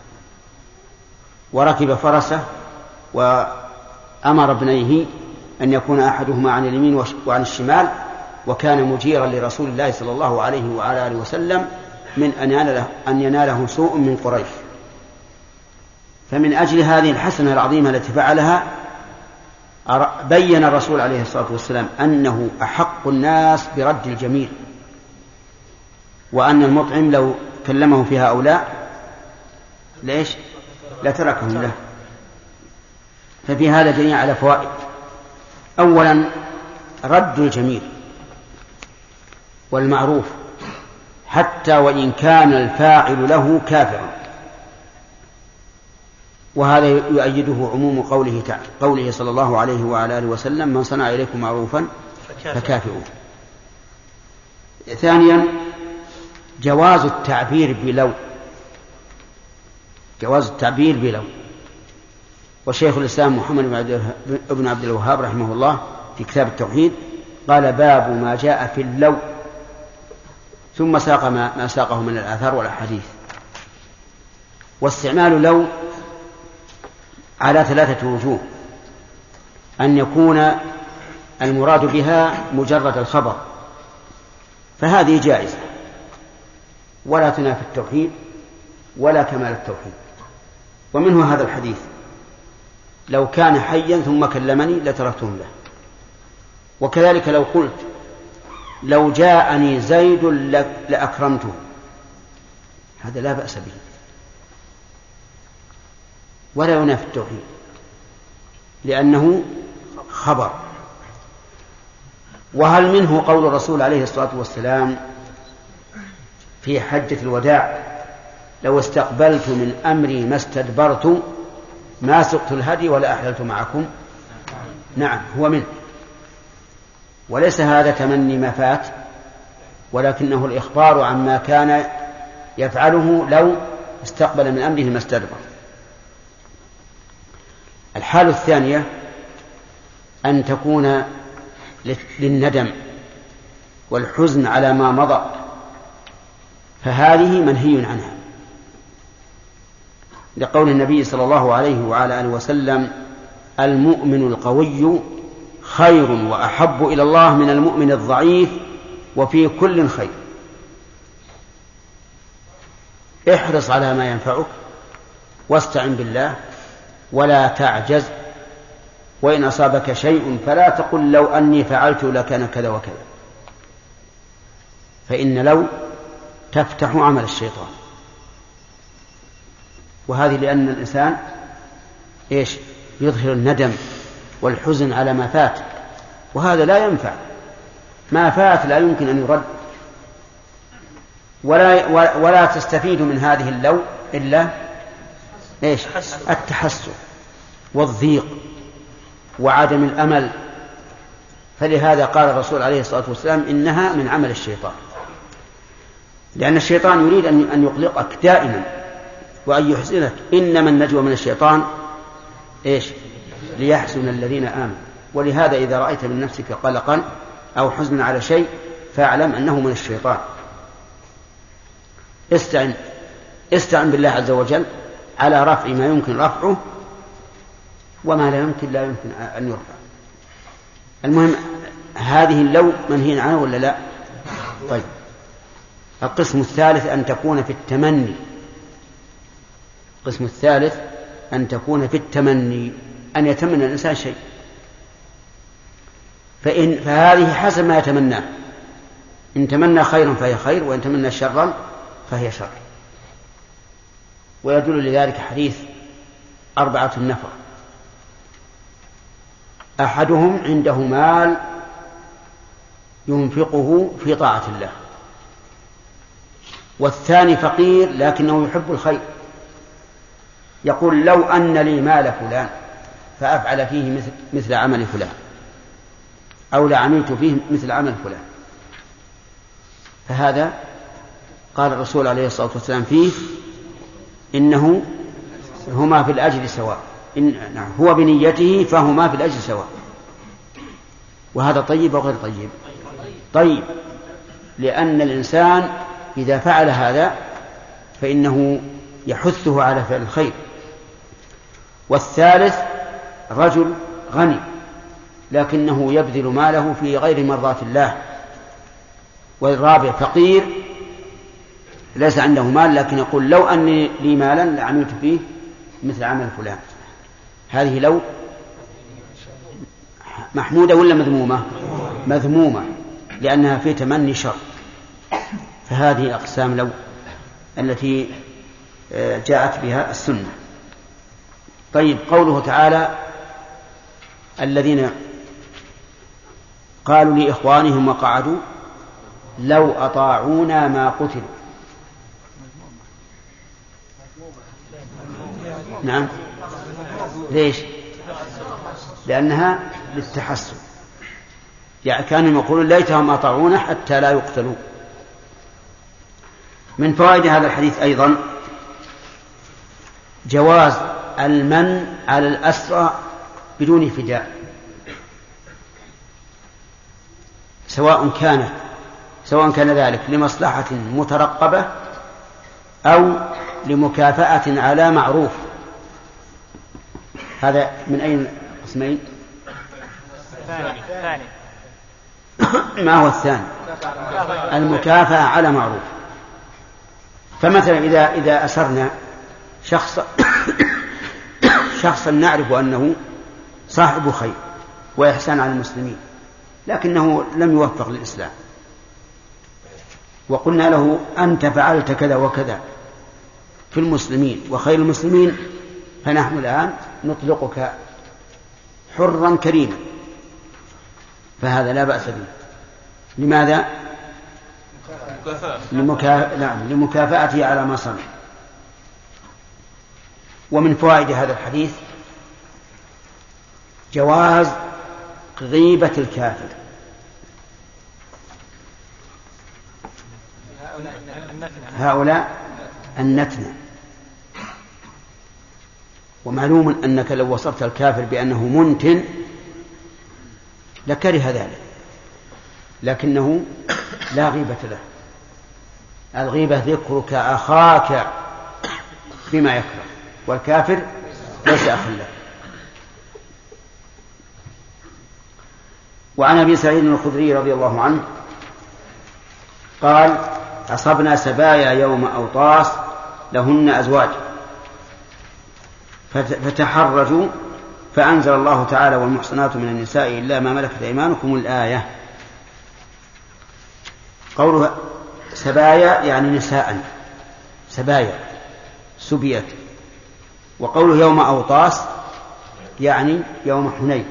وركب فرسه وأمر ابنيه أن يكون أحدهما عن اليمين وعن الشمال، وكان مجيرا لرسول الله صلى الله عليه وعلى آله وسلم من أن يناله سوء من قريش. فمن أجل هذه الحسنة العظيمة التي فعلها بين الرسول عليه الصلاة والسلام أنه أحق الناس برد الجميل، وأن المطعم لو كلمه في هؤلاء لتركهم له. ففي هذا دليل على فوائد: أولا رد الجميل والمعروف حتى وإن كان الفاعل له كافرا، وهذا يؤيده عموم قوله صلى الله عليه وعلى آله وسلم: من صنع إليكم معروفا فكافئوه. ثانيا جواز التعبير بلو. وشيخ الإسلام محمد بن عبد الوهاب رحمه الله في كتاب التوحيد قال: باب ما جاء في اللو، ثم ساق ما ساقه من الآثار والأحاديث. واستعمال لو على 3 وجوه: أن يكون المراد بها مجرد الخبر، فهذه جائزة ولا تنافي التوحيد ولا كمال التوحيد. ومنه هذا الحديث: لو كان حيا ثم كلمني لتركته له. وكذلك لو قلت: لو جاءني زيد لأكرمته، هذا لا بأس به ولا ينافي التوحيد لأنه خبر. وهل منه قول الرسول عليه الصلاة والسلام في حجة الوداع: لو استقبلت من أمري ما استدبرت ما سقت الهدي ولا أحللت معكم؟ نعم، هو منه. وليس هذا تمني ما فات، ولكنه الإخبار عما كان يفعله لو استقبل من أمره ما استدبر. الحالة الثانية أن تكون للندم والحزن على ما مضى، فهذه منهي عنها، لقول النبي صلى الله عليه وعلى آله وسلم: المؤمن القوي خير وأحب إلى الله من المؤمن الضعيف وفي كل خير. احرص على ما ينفعك واستعن بالله ولا تعجز، وإن أصابك شيء فلا تقل لو أني فعلت لكان كذا وكذا، فإن لو تفتح عمل الشيطان. وهذه لأن الإنسان يظهر الندم والحزن على ما فات، وهذا لا ينفع. ما فات لا يمكن أن يرد، ولا تستفيد من هذه اللو إلا التحسر والضيق وعدم الأمل. فلهذا قال الرسول عليه الصلاة والسلام: إنها من عمل الشيطان، لأن الشيطان يريد أن يقلقك دائما وأن يحزنك. إنما النجوى من الشيطان ليحزن الذين آمنوا. ولهذا إذا رأيت من نفسك قلقا أو حزنا على شيء فاعلم أنه من الشيطان. استعن بالله عز وجل على رفع ما يمكن رفعه، وما لا يمكن أن يرفع. المهم هذه اللو منهي عنه ولا لا؟ طيب، القسم الثالث أن تكون في التمني. القسم الثالث أن تكون في التمني، أن يتمنى الإنسان شيء، فهذه حسب ما يتمناه. إن تمنى خيرا فهي خير، وإن تمنى شرا فهي شر. ويدل لذلك حديث 4 نفر: أحدهم عنده مال ينفقه في طاعة الله، والثاني فقير لكنه يحب الخير، يقول: لو أن لي مال فلان فأفعل فيه مثل عمل فلان، أو لعملت فيه مثل عمل فلان. فهذا قال الرسول عليه الصلاة والسلام فيه: إنه هما في الأجر سواء. هو بنيته فهما في الأجر سواء. وهذا طيب وغير طيب؟ طيب، لأن الإنسان إذا فعل هذا فإنه يحثه على فعل الخير. والثالث رجل غني لكنه يبذل ماله في غير مرضاة الله. والرابع فقير ليس عنده مال لكن يقول: لو أني لي مالا لعملت فيه مثل عمل فلان. هذه لو محمودة ولا مذمومة؟ مذمومة، لأنها في تمني شر. فهذه أقسام لو التي جاءت بها السنة. طيب، قوله تعالى: الذين قالوا لإخوانهم وقعدوا لو أطاعونا ما قتلوا. نعم، ليش؟ لأنها للتحسن، يعني كانوا يقولون ليتهم أطاعونا حتى لا يقتلوا. من فوائد هذا الحديث أيضا جواز المن على الأسرى بدون فداء، سواء كان ذلك لمصلحة مترقبة أو لمكافأة على معروف. هذا من أي قسمين؟ الثاني. ما هو الثاني؟ المكافأة على معروف. فمثلا إذا أسرنا شخصا نعرف أنه صاحب خير وإحسان على المسلمين، لكنه لم يوفق للإسلام، وقلنا له أنت فعلت كذا وكذا في المسلمين وخير المسلمين، فنحن الآن نطلقك حرا كريما، فهذا لا بأس به. لماذا؟ لمكافأته على ما صنع. ومن فوائد هذا الحديث جواز غيبة الكافر. هؤلاء النتنة. ومعلوم أنك لو وصفت الكافر بأنه منتن لكره ذلك، لكنه لا غيبة له. الغيبة ذكرك أخاك بما يكره، والكافر ليس أخا له. وعن أبي سعيد الخدري رضي الله عنه قال: أصبنا سبايا يوم أوطاس لهن أزواج فتحرجوا فأنزل الله تعالى: والمحصنات من النساء إلا ما ملكت أيمانكم الآية. قوله سبايا يعني نساء، سبايا سبيت. وقوله يوم أوطاس يعني يوم حنين.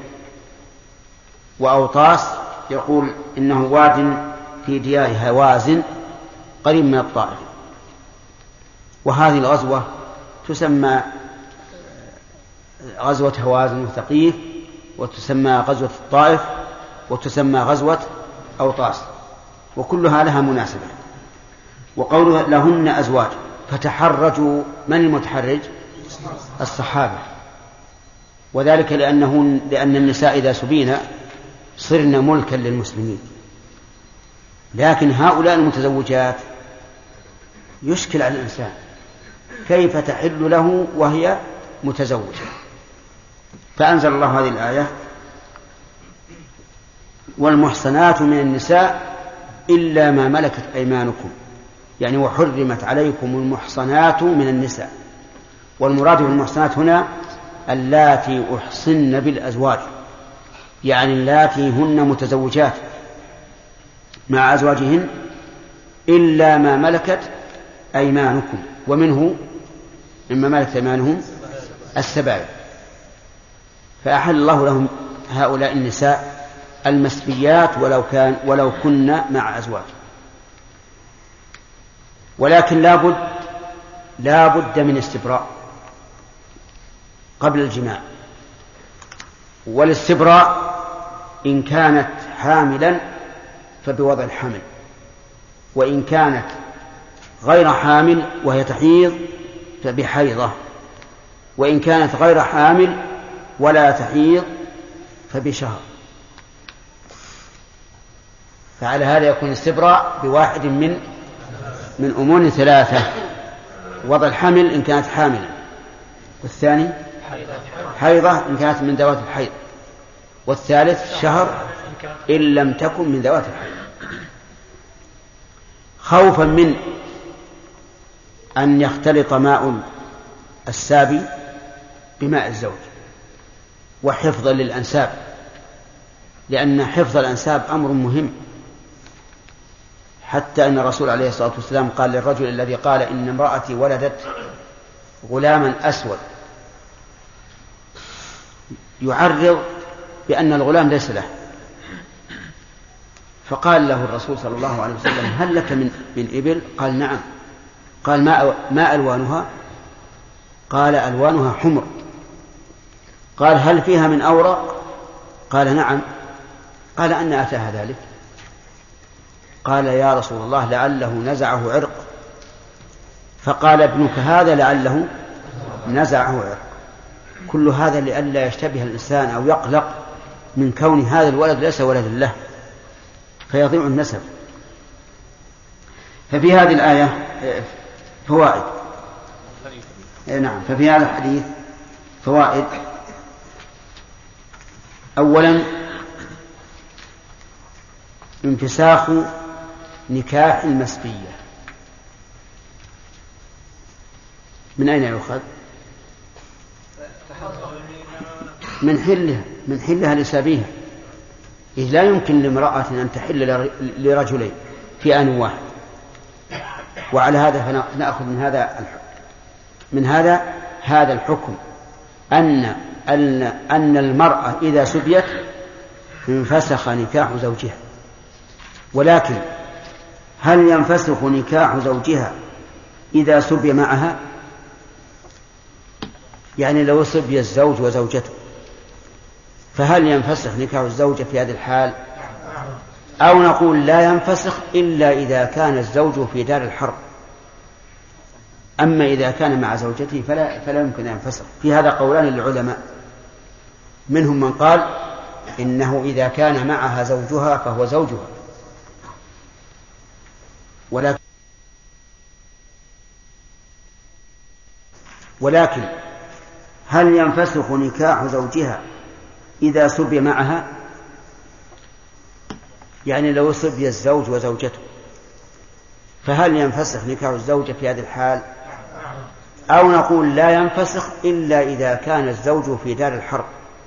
وأوطاس يقول إنه واد في ديار هوازن قريب من الطائف. وهذه الغزوة تسمى غزوة هوازن وثقيف، وتسمى غزوة الطائف، وتسمى غزوة أوطاس، وكلها لها مناسبة. وقوله لهن أزواج فتحرجوا، من المتحرج؟ الصحابة. وذلك لأن النساء إذا سبينا صرنا ملكا للمسلمين، لكن هؤلاء المتزوجات يشكل على الإنسان كيف تحل له وهي متزوجة. فأنزل الله هذه الآية: والمحصنات من النساء إلا ما ملكت أيمانكم، يعني وحرمت عليكم المحصنات من النساء. والمراد بالمحصنات هنا اللاتي أحصن بالأزواج، يعني اللاتي هن متزوجات مع أزواجهن إلا ما ملكت أيمانكم، ومنه مما ملكت أيمانهم السبايا. فأحل الله لهم هؤلاء النساء المسبيات ولو كن مع أزواج. ولكن لا بد من استبراء قبل الجماع. والاستبراء إن كانت حاملا فبوضع الحمل، وإن كانت غير حامل وهي تحيض فبحيضة، وإن كانت غير حامل ولا تحيض فبشهر. فعلى هذا يكون استبراء بواحد من أمور ثلاثة: وضع الحمل إن كانت حاملا، والثاني حيضة إن كانت من ذوات الحيض، والثالث شهر إن لم تكن من ذوات الحيض، خوفا من أن يختلط ماء السابي بماء الزوج، وحفظا للأنساب، لأن حفظ الأنساب أمر مهم. حتى أن الرسول عليه الصلاة والسلام قال للرجل الذي قال إن امرأتي ولدت غلاما أسود، يعرض بأن الغلام ليس له، فقال له الرسول صلى الله عليه وسلم: هل لك من إبل؟ قال: نعم. قال: ما ألوانها؟ قال: ألوانها حمر. قال هل فيها من أورق؟ قال نعم. قال أن أتاها ذلك؟ قال يا رسول الله لعله نزعه عرق. فقال ابنك هذا لعله نزعه عرق. كل هذا لئلا يشتبه الإنسان أو يقلق من كون هذا الولد ليس ولد له فيضيع النسب. ففي هذه الآية فوائد. نعم، ففي هذا الحديث فوائد. أولا انفساخ نكاح المسبية. من أين يؤخذ؟ من حلها لسابيها، إذ لا يمكن لامرأة أن تحل لرجلين في آن واحد. وعلى هذا نأخذ من هذا الحكم أن المرأة إذا سبيت انفسخ نكاح زوجها. ولكن هل ينفسخ نكاح زوجها إذا سبي معها؟ يعني لو سبي الزوج وزوجته فهل ينفسخ نكاح الزوجة في هذه الحال؟ أو نقول لا ينفسخ إلا إذا كان الزوج في دار الحرب، أما إذا كان مع زوجته فلا يمكن أن ينفسخ. في هذا قولان للعلماء، منهم من قال إنه إذا كان معها زوجها فهو زوجها، ولكن هل ينفسخ نكاح زوجها إذا سبي معها؟ يعني لو سبي الزوج وزوجته فهل ينفسخ نكاح الزوجة في هذه الحال؟ أو نقول لا ينفسخ إلا إذا كان الزوج في دار الحرب،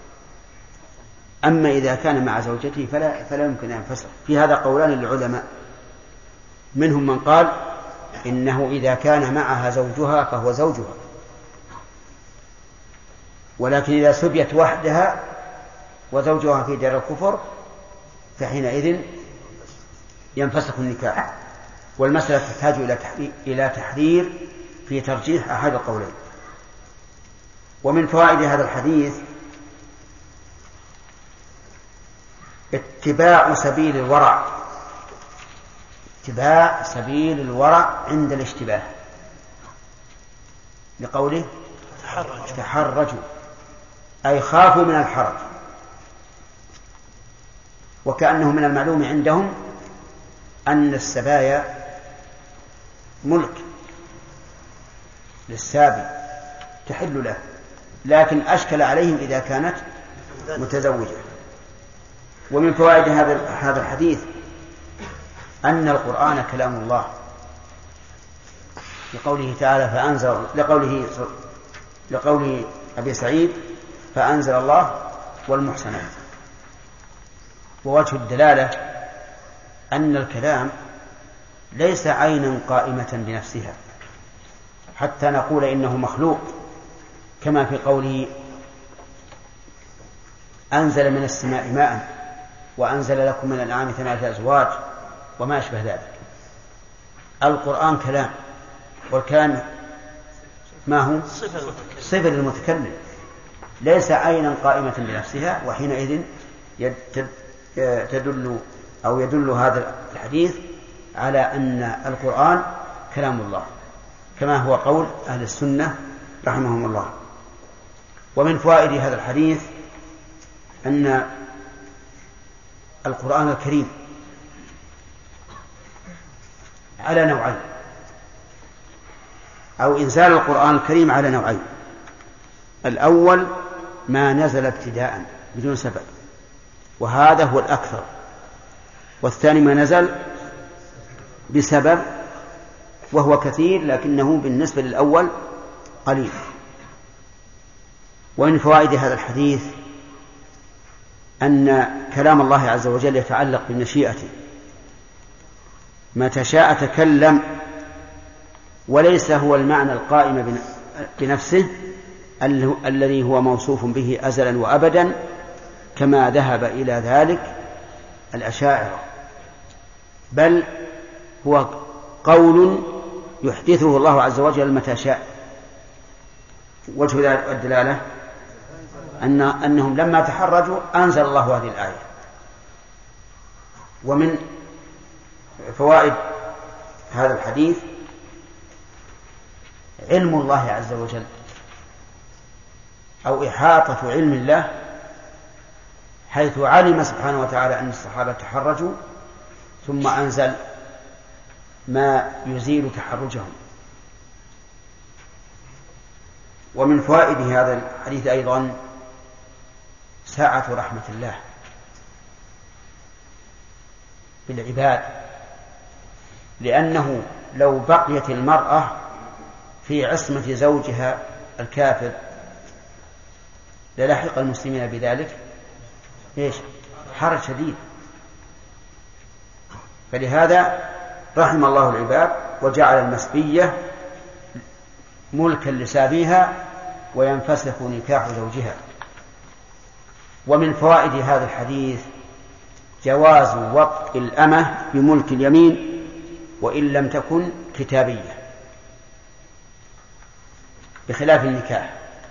أما إذا كان مع زوجته فلا يمكن أن ينفسخ. في هذا قولان للعلماء، منهم من قال إنه إذا كان معها زوجها فهو زوجها، ولكن إذا سبيت وحدها وزوجها في دار الكفر فحينئذ ينفسخ النكاح. والمسألة تحتاج إلى تحرير في ترجيح أحد القولين. ومن فوائد هذا الحديث اتباع سبيل الورع عند الاشتباه، لقوله تحرجوا أي خافوا من الحرج. وكأنه من المعلوم عندهم أن السبايا ملك للسابي تحل له، لكن أشكل عليهم إذا كانت متزوجة. ومن فوائد هذا الحديث أن القرآن كلام الله، لقوله تعالى لقوله أبي سعيد فأنزل الله والمحصنات. ووجه الدلالة أن الكلام ليس عينا قائمة بنفسها حتى نقول إنه مخلوق، كما في قوله أنزل من السماء ماء وأنزل لكم من الأنعام 8 أزواج وما أشبه ذلك. القرآن كلام، والكلام ما هو؟ صفة المتكلم، ليس عينا قائمة بنفسها. وحينئذ يدل هذا الحديث على أن القرآن كلام الله، كما هو قول أهل السنة رحمهم الله. ومن فوائد هذا الحديث أن القرآن الكريم على نوعين، أو إنزال القرآن الكريم على نوعين: الأول ما نزل ابتداء بدون سبب وهذا هو الأكثر، والثاني ما نزل بسبب وهو كثير لكنه بالنسبة للأول قليل. ومن فوائد هذا الحديث أن كلام الله عز وجل يتعلق بمشيئته، متى شاء تكلم، وليس هو المعنى القائم بنفسه الذي هو موصوف به أزلا وأبدا كما ذهب إلى ذلك الأشاعرة، بل هو قول يحدثه الله عز وجل متى شاء. وجه الدلالة أنهم لما تحرجوا أنزل الله هذه الآية. ومن فوائد هذا الحديث علم الله عز وجل، أو إحاطة علم الله، حيث علم سبحانه وتعالى أن الصحابة تحرجوا ثم أنزل ما يزيل تحرجهم. ومن فوائد هذا الحديث أيضا سعة رحمة الله بالعباد، لأنه لو بقيت المرأة في عصمة زوجها الكافر للحق المسلمين بذلك حرج شديد. فلهذا رحم الله العباد وجعل المسبية ملكا لسابيها وينفسخ نكاح زوجها. ومن فوائد هذا الحديث جواز وطء الأمة بملك اليمين وإن لم تكن كتابية، بخلاف النكاح.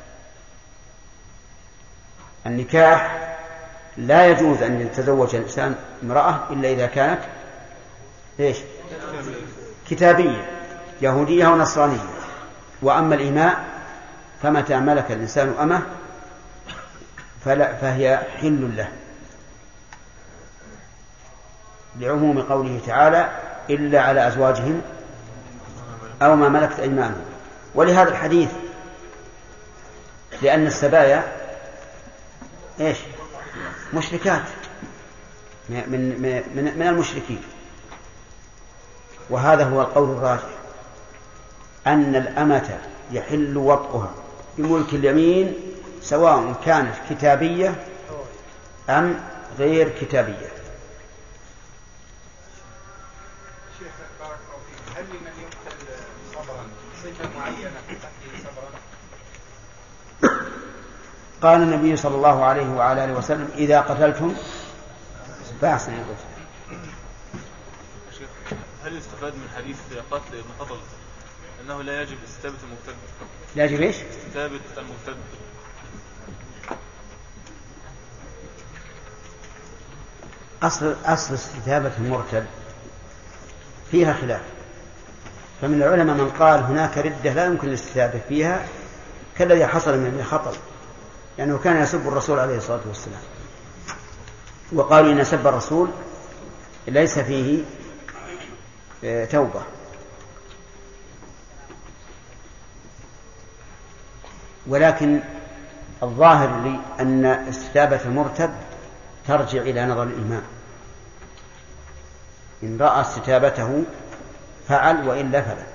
النكاح لا يجوز أن يتزوج الإنسان امرأة إلا إذا كانت كتابية يهودية أو نصرانية. وأما الإماء فمتى ملك الإنسان أمه فهي حل له، لعموم قوله تعالى إلا على أزواجهم أو ما ملكت أيمانهم. ولهذا الحديث لأن السبايا مشركات من المشركين. وهذا هو القول الراجح، أن الأمة يحل وطئها بملك اليمين سواء كانت كتابية أم غير كتابية. شيخ بارك الله فيك، هل لمن يقتل صبرا صفة معينة تحته صبرا؟ قال النبي صلى الله عليه وعلى آله وسلم إذا قتلتم فأحسنوا القتل. هل يستفاد من حديث قتل ابن خطل أنه لا يجب استتابة المرتد؟ لا يجب استتابة المرتد. أصل استتابة المرتد فيها خلاف، فمن العلماء من قال هناك ردة لا يمكن الاستتابة فيها كالذي حصل من ابن خطل، لأنه كان يسب الرسول عليه الصلاة والسلام، وقالوا إن سب الرسول ليس فيه توبة. ولكن الظاهر لي أن استتابة المرتد ترجع إلى نظر الإمام، إن رأى استتابته فعل وإلا فلا.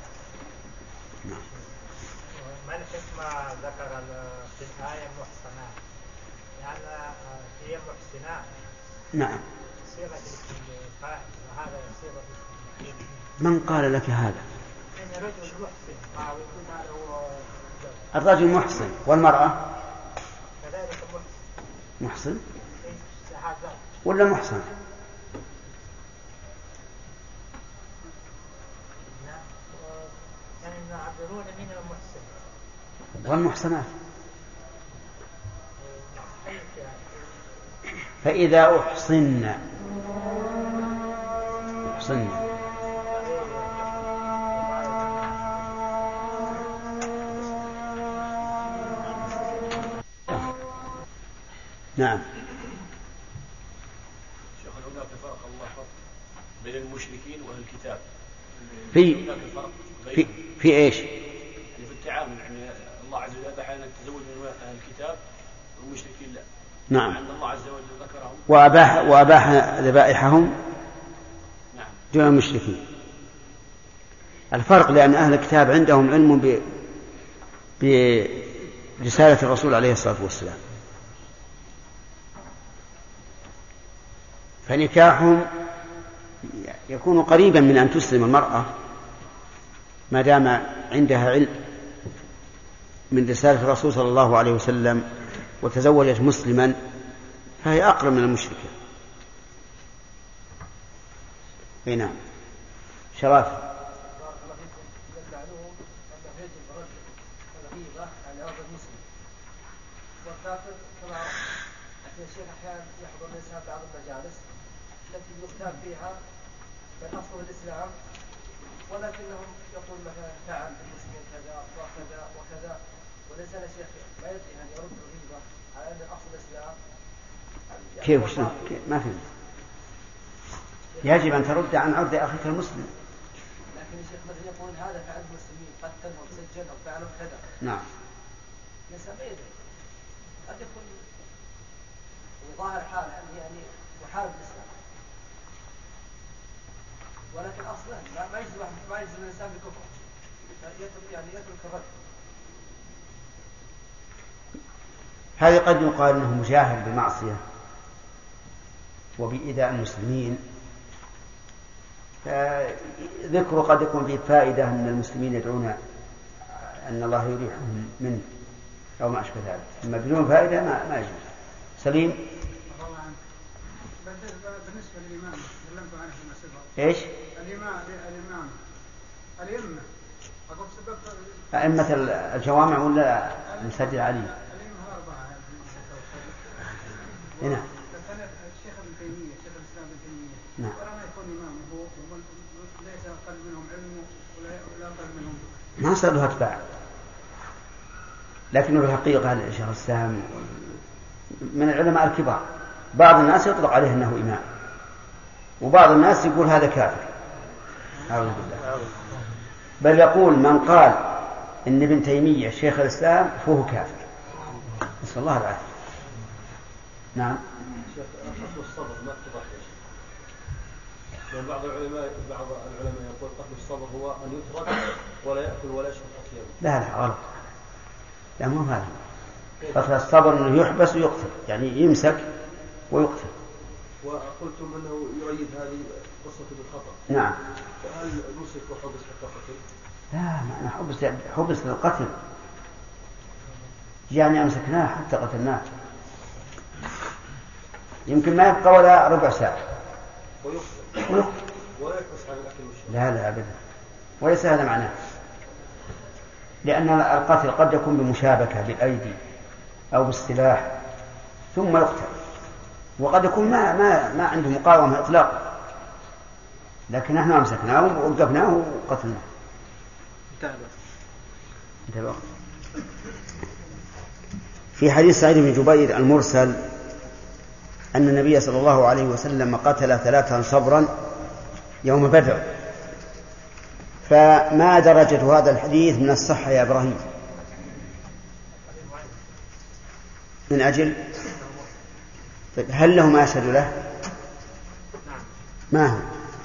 مالك ما ذكر في الآية محصنات، يعني هي محسنات. نعم. صيغة الفاعل وهذا صيغة الفاعل. من قال لك هذا؟ إن رجل محسن ويكون هذا هو الرجل محسن والمرأة كذلك محسن ولا محسن؟ يعني يعبرون من المحسن والمحسنات. فإذا أحصن نعم. شيخ هناك فرق الله فرق بين المشركين واهل الكتاب في ايش؟ يعني في التعامل، يعني الله عز وجل أحيانا تزوج من اهل الكتاب والمشركين لا. نعم. أن الله عز وجل ذكرهم وأباح ذبائحهم نعم دون المشركين. الفرق لأن أهل الكتاب عندهم علم برسالة الرسول عليه الصلاة والسلام، فنكاحهم يكون قريبا من أن تسلم المرأة ما دام عندها علم من رسالة الرسول صلى الله عليه وسلم وتزوجت مسلما فهي أقرب من المشركة. نعم. شراف. والكافر كما عرفت. لكن الشيخ أحيانا يحضر الإنسان بعض المجالس التي يختار فيها بالأصل الإسلام، ولكنهم يقول مثلا فعل المسلمين كذا وكذا وكذا، والإنسان يا شيخ ما يدري أن يرد الغيبة على أن الأصل الإسلام. كيف ما فهمت؟ يجب أن ترد عن عرض أخيك المسلم. لكن الشيخ مثلا يقول هذا فعل المسلمين قتلهم سجنهم فعلهم كذا. نعم. الإنسان ما يدري، قد يكون ظاهر حال يعني يحارب الإسلام، ولكن أصلا ما يجزم الإنسان بكفر، يعني يترك الرد. هذه قد يقال أنه مجاهر بمعصية وبإيذاء المسلمين، فذكره قد يكون فيه فائدة أن المسلمين يدعون أن الله يريحهم منه أو ما أشبه ذلك، أما بدون فائدة ما يجوز. سليم. بالنسبة للإمام تكلمت عنه فيما سبق. إيش؟ الإمام الأئمة أقول سبب أئمة الجوامع ولا المسجد علي؟ الأئمة الأربعة. هنا. الشيخ ابن تيمية، شيخ الإسلام ابن تيمية. نعم. ولما يكون إمام هو ليس أقل منهم علم ولا أقل منهم. ما صار له أتباع، لكنه الحقيقة شيخ الإسلام من العلماء الكبار. بعض الناس يطلق عليه أنه إمام، وبعض الناس يقول هذا كافر. أعوذ بالله. بل يقول من قال إن ابن تيمية شيخ الإسلام فهو كافر، نسأل الله العافية. نعم. شيخ قتل الصبر ما اتضح ليش؟ بعض العلماء يقول قتل الصبر هو أن يترك ولا يأكل ولا يشرب أطيبه. لا غلط. لا مو هذا. قتل الصبر أنه يحبس ويقتل، يعني يمسك ويقتل. وقلتم أنه يؤيد هذه قصة بالخطأ. نعم. فهل المسك وحبس حتى قتل؟ لا معنى حبس للقتل، يعني أمسكناه حتى قتلناه، يمكن ما يبقى ولا ربع ساعة ويقتل ولا يحبس عن الأكل والشرب. لا أبدا، وليس هذا معناه، لأن القتل قد يكون بمشابكة بالأيدي أو بالسلاح ثم يقتل، وقد يكون ما عنده مقاومة إطلاقا، لكن نحن أمسكناه ووقفناه وقتلناه. انتبه. في حديث سعيد بن جبير المرسل أن النبي صلى الله عليه وسلم قتل 3 صبرا يوم بدر، فما درجة هذا الحديث من الصحة يا إبراهيم؟ من أجل هل له ما أشهد له؟ ما هو؟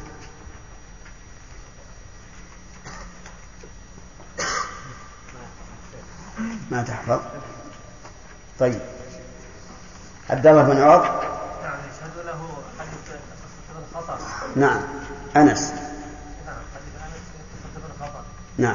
ما تحفظ؟ طيب عبد الله بن عوض. نعم يشهد له حديث قصة الخطأ. نعم. أنس. نعم حديث أنس قصة الخطأ. نعم.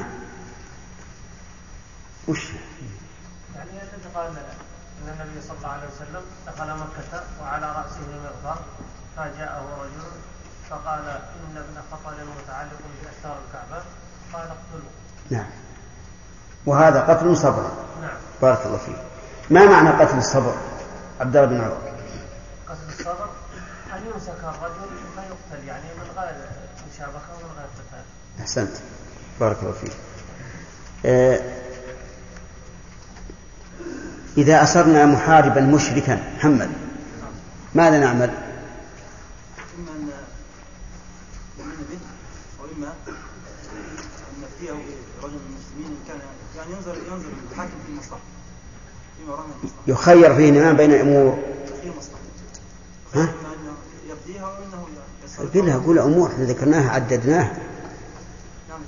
وش يعني يتقال أن النبي صلى الله عليه وسلم دخل مكة وعلى رأسه مغفر، فجاءه رجل فقال إن ابن خطل متعلق بأستار الكعبة، قال اقتلوه. نعم. وهذا قتل صبر. نعم. بارك الله فيك. ما معنى قتل الصبر عبد الله بن عوض؟ قتل الصبر أن يمسك الرجل ثم يقتل، يعني من غير مشابكة ومن غير قتال. أحسنت بارك الله فيك. إذا أسرنا محاربا مشركا محمد ماذا نعمل؟ إما أن نؤمن به وإما أن نفتيه رجل من المسلمين كان يعني ينظر الحاكم في المصلحة فيما رأى من المصلحة، يخير فيه ما بين أمور في المصلحة. ها؟ إما أنه يفديها وإنه قلها قول أمور احنا ذكرناها عددناها. نعم.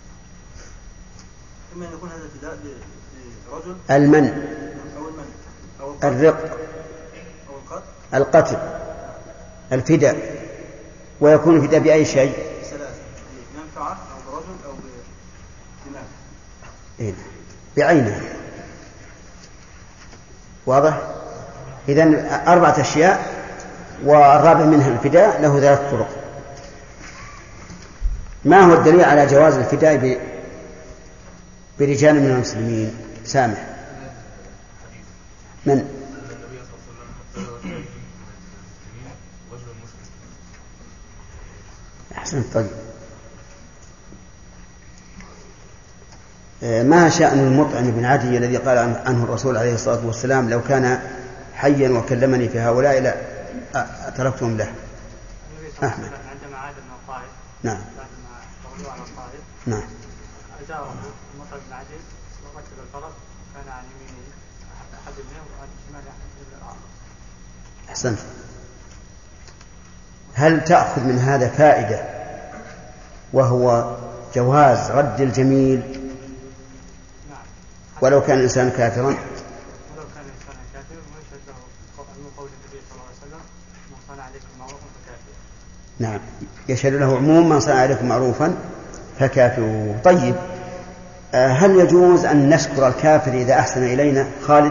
إما أن يكون هذا الفداء برجل المن أو الرق أو القتل الفداء، ويكون الفداء بأي شيء؟ 3 منفعة أو برجل أو بمال. إيه؟ بعينه. واضح؟ إذن 4 أشياء، والرابع منها الفداء له 3 طرق. ما هو الدليل على جواز الفداء برجال من المسلمين؟ سامح. من؟ النبي صلى الله عليه وسلم رجل مسلم. أحسنت. طيب، ما شأن المطعم بن عدي الذي قال عنه الرسول عليه الصلاة والسلام لو كان حيا وكلمني في هؤلاء لا تركتهم له؟ أحمد عندما عاد من الطائف، نعم، بعدما استغلوا على الطائف، نعم، أجاره المطعم بن عدي وركب الفرس، كان عن يمينه أحد ابنه وعن شماله أحد الآخر. أحسنت. هل تأخذ من هذا فائدة وهو جواز رد الجميل ولو كان الإنسان كافرا؟ ولو كان الإنسان كافرا ويشهد له من قول النبي صلى الله عليه وسلم من صنع عليكم معروفا فكافروا. نعم، يشهد له عموم من صنع عليكم معروفا فكافروا. طيب، هل يجوز أن نشكر الكافر إذا أحسن إلينا؟ خالد.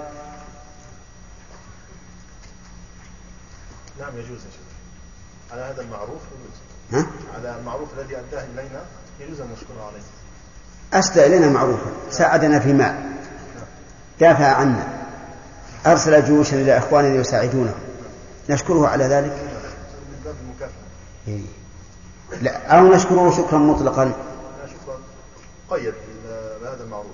نعم يجوز يا شيخ، على هذا المعروف ها؟ على المعروف الذي أداه إلينا يجوز أن نشكره عليه. أسدى إلينا معروفا، ساعدنا في مال، دافع عنا، أرسل جيوشا إلى إخواننا ليساعدونه، نشكره على ذلك؟ من باب المكافأة. لا، أو نشكره شكرا مطلقا؟ لا، شكرا قيد بهذا المعروف.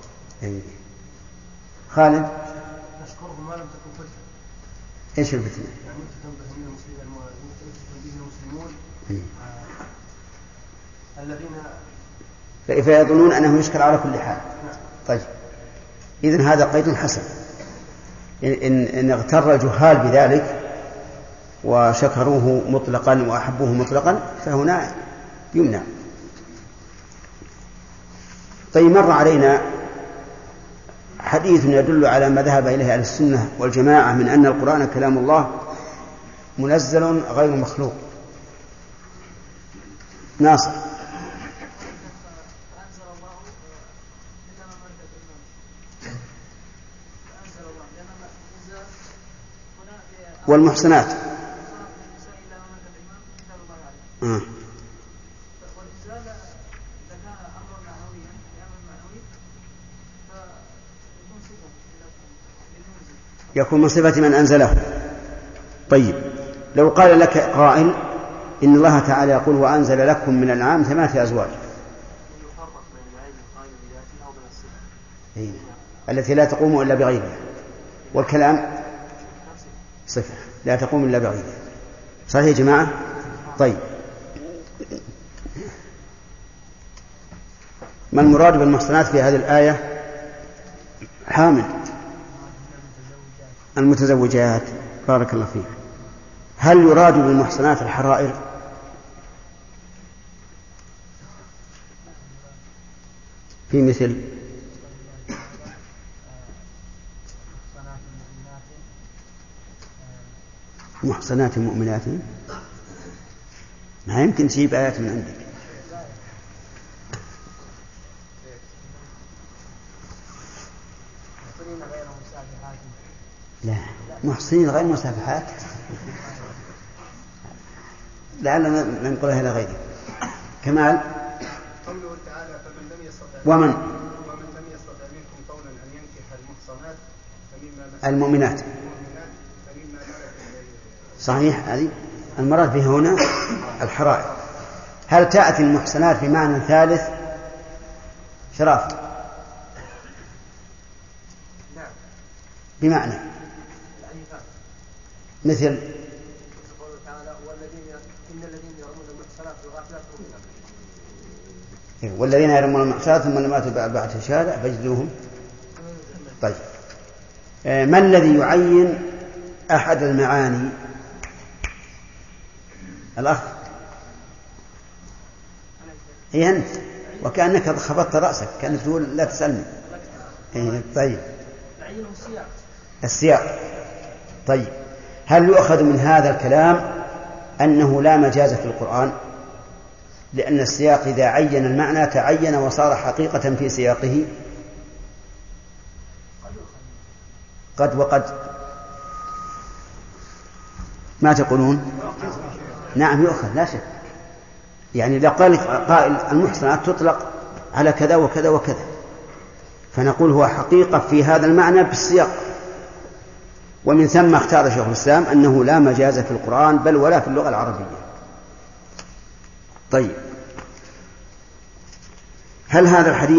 خالد. نشكره ما لم تكن فتنة. إيش الفتنة؟ يعني تنبه المسلمون الذين فيظنون أنه يشكر على كل حال. طيب، إذن هذا قيد حسن. إن اغتر الجهال بذلك وشكروه مطلقا وأحبوه مطلقا فهنا يمنع. طيب، مر علينا حديث يدل على ما ذهب إليه أهل السنة والجماعة من أن القرآن كلام الله منزل غير مخلوق. ناصر. والمحسنات يكون من صفة من أنزله. طيب، لو قال لك قائل إن الله تعالى يقول وأنزل لكم من الأنعام 8 أزواج التي لا تقوم إلا بغيرها، والكلام صفة لا تقوم إلا بغيرها. صحيح يا جماعة؟ طيب، ما المراد بالمحصنات في هذه الآية؟ حامل المتزوجات. بارك الله فيك. هل يراد بالمحصنات الحرائر؟ في مثل محصنات مؤمنات، ما يمكن تجيب آيات من عندك. لا، محصنين غير مسافحات، لعلنا ننقلها إلى غيره. كمال. قوله تعالى فمن لم يستطع ومن لم يستطع منكم قولا أن ينكح المحصنات المؤمنات. فمما صحيح، هذه المراد بها هنا الحرائر. هل تأتي المحصنات بمعنى ثالث؟ شراف. نعم، بمعنى مثل قوله تعالى إن الذين يرمون المحصنات والغافلات والذين يرمون المحصنات ثم لم يأتوا بأربعة شهادة فاجلدوهم. طيب، ما الذي يعين أحد المعاني؟ الأخ. إيه أنت، وكأنك خبطت رأسك كأنك تقول لا تسألني. طيب، السياق. طيب، هل يؤخذ من هذا الكلام أنه لا مجاز في القرآن، لأن السياق إذا عين المعنى تعين وصار حقيقة في سياقه؟ قد وقد. ما تقولون؟ نعم يؤخذ لا شك. يعني لو قال قائل المحصنات تطلق على كذا وكذا وكذا، فنقول هو حقيقة في هذا المعنى بالسياق. ومن ثم اختار شيخ الإسلام أنه لا مجاز في القرآن بل ولا في اللغة العربية. طيب، هل هذا الحديث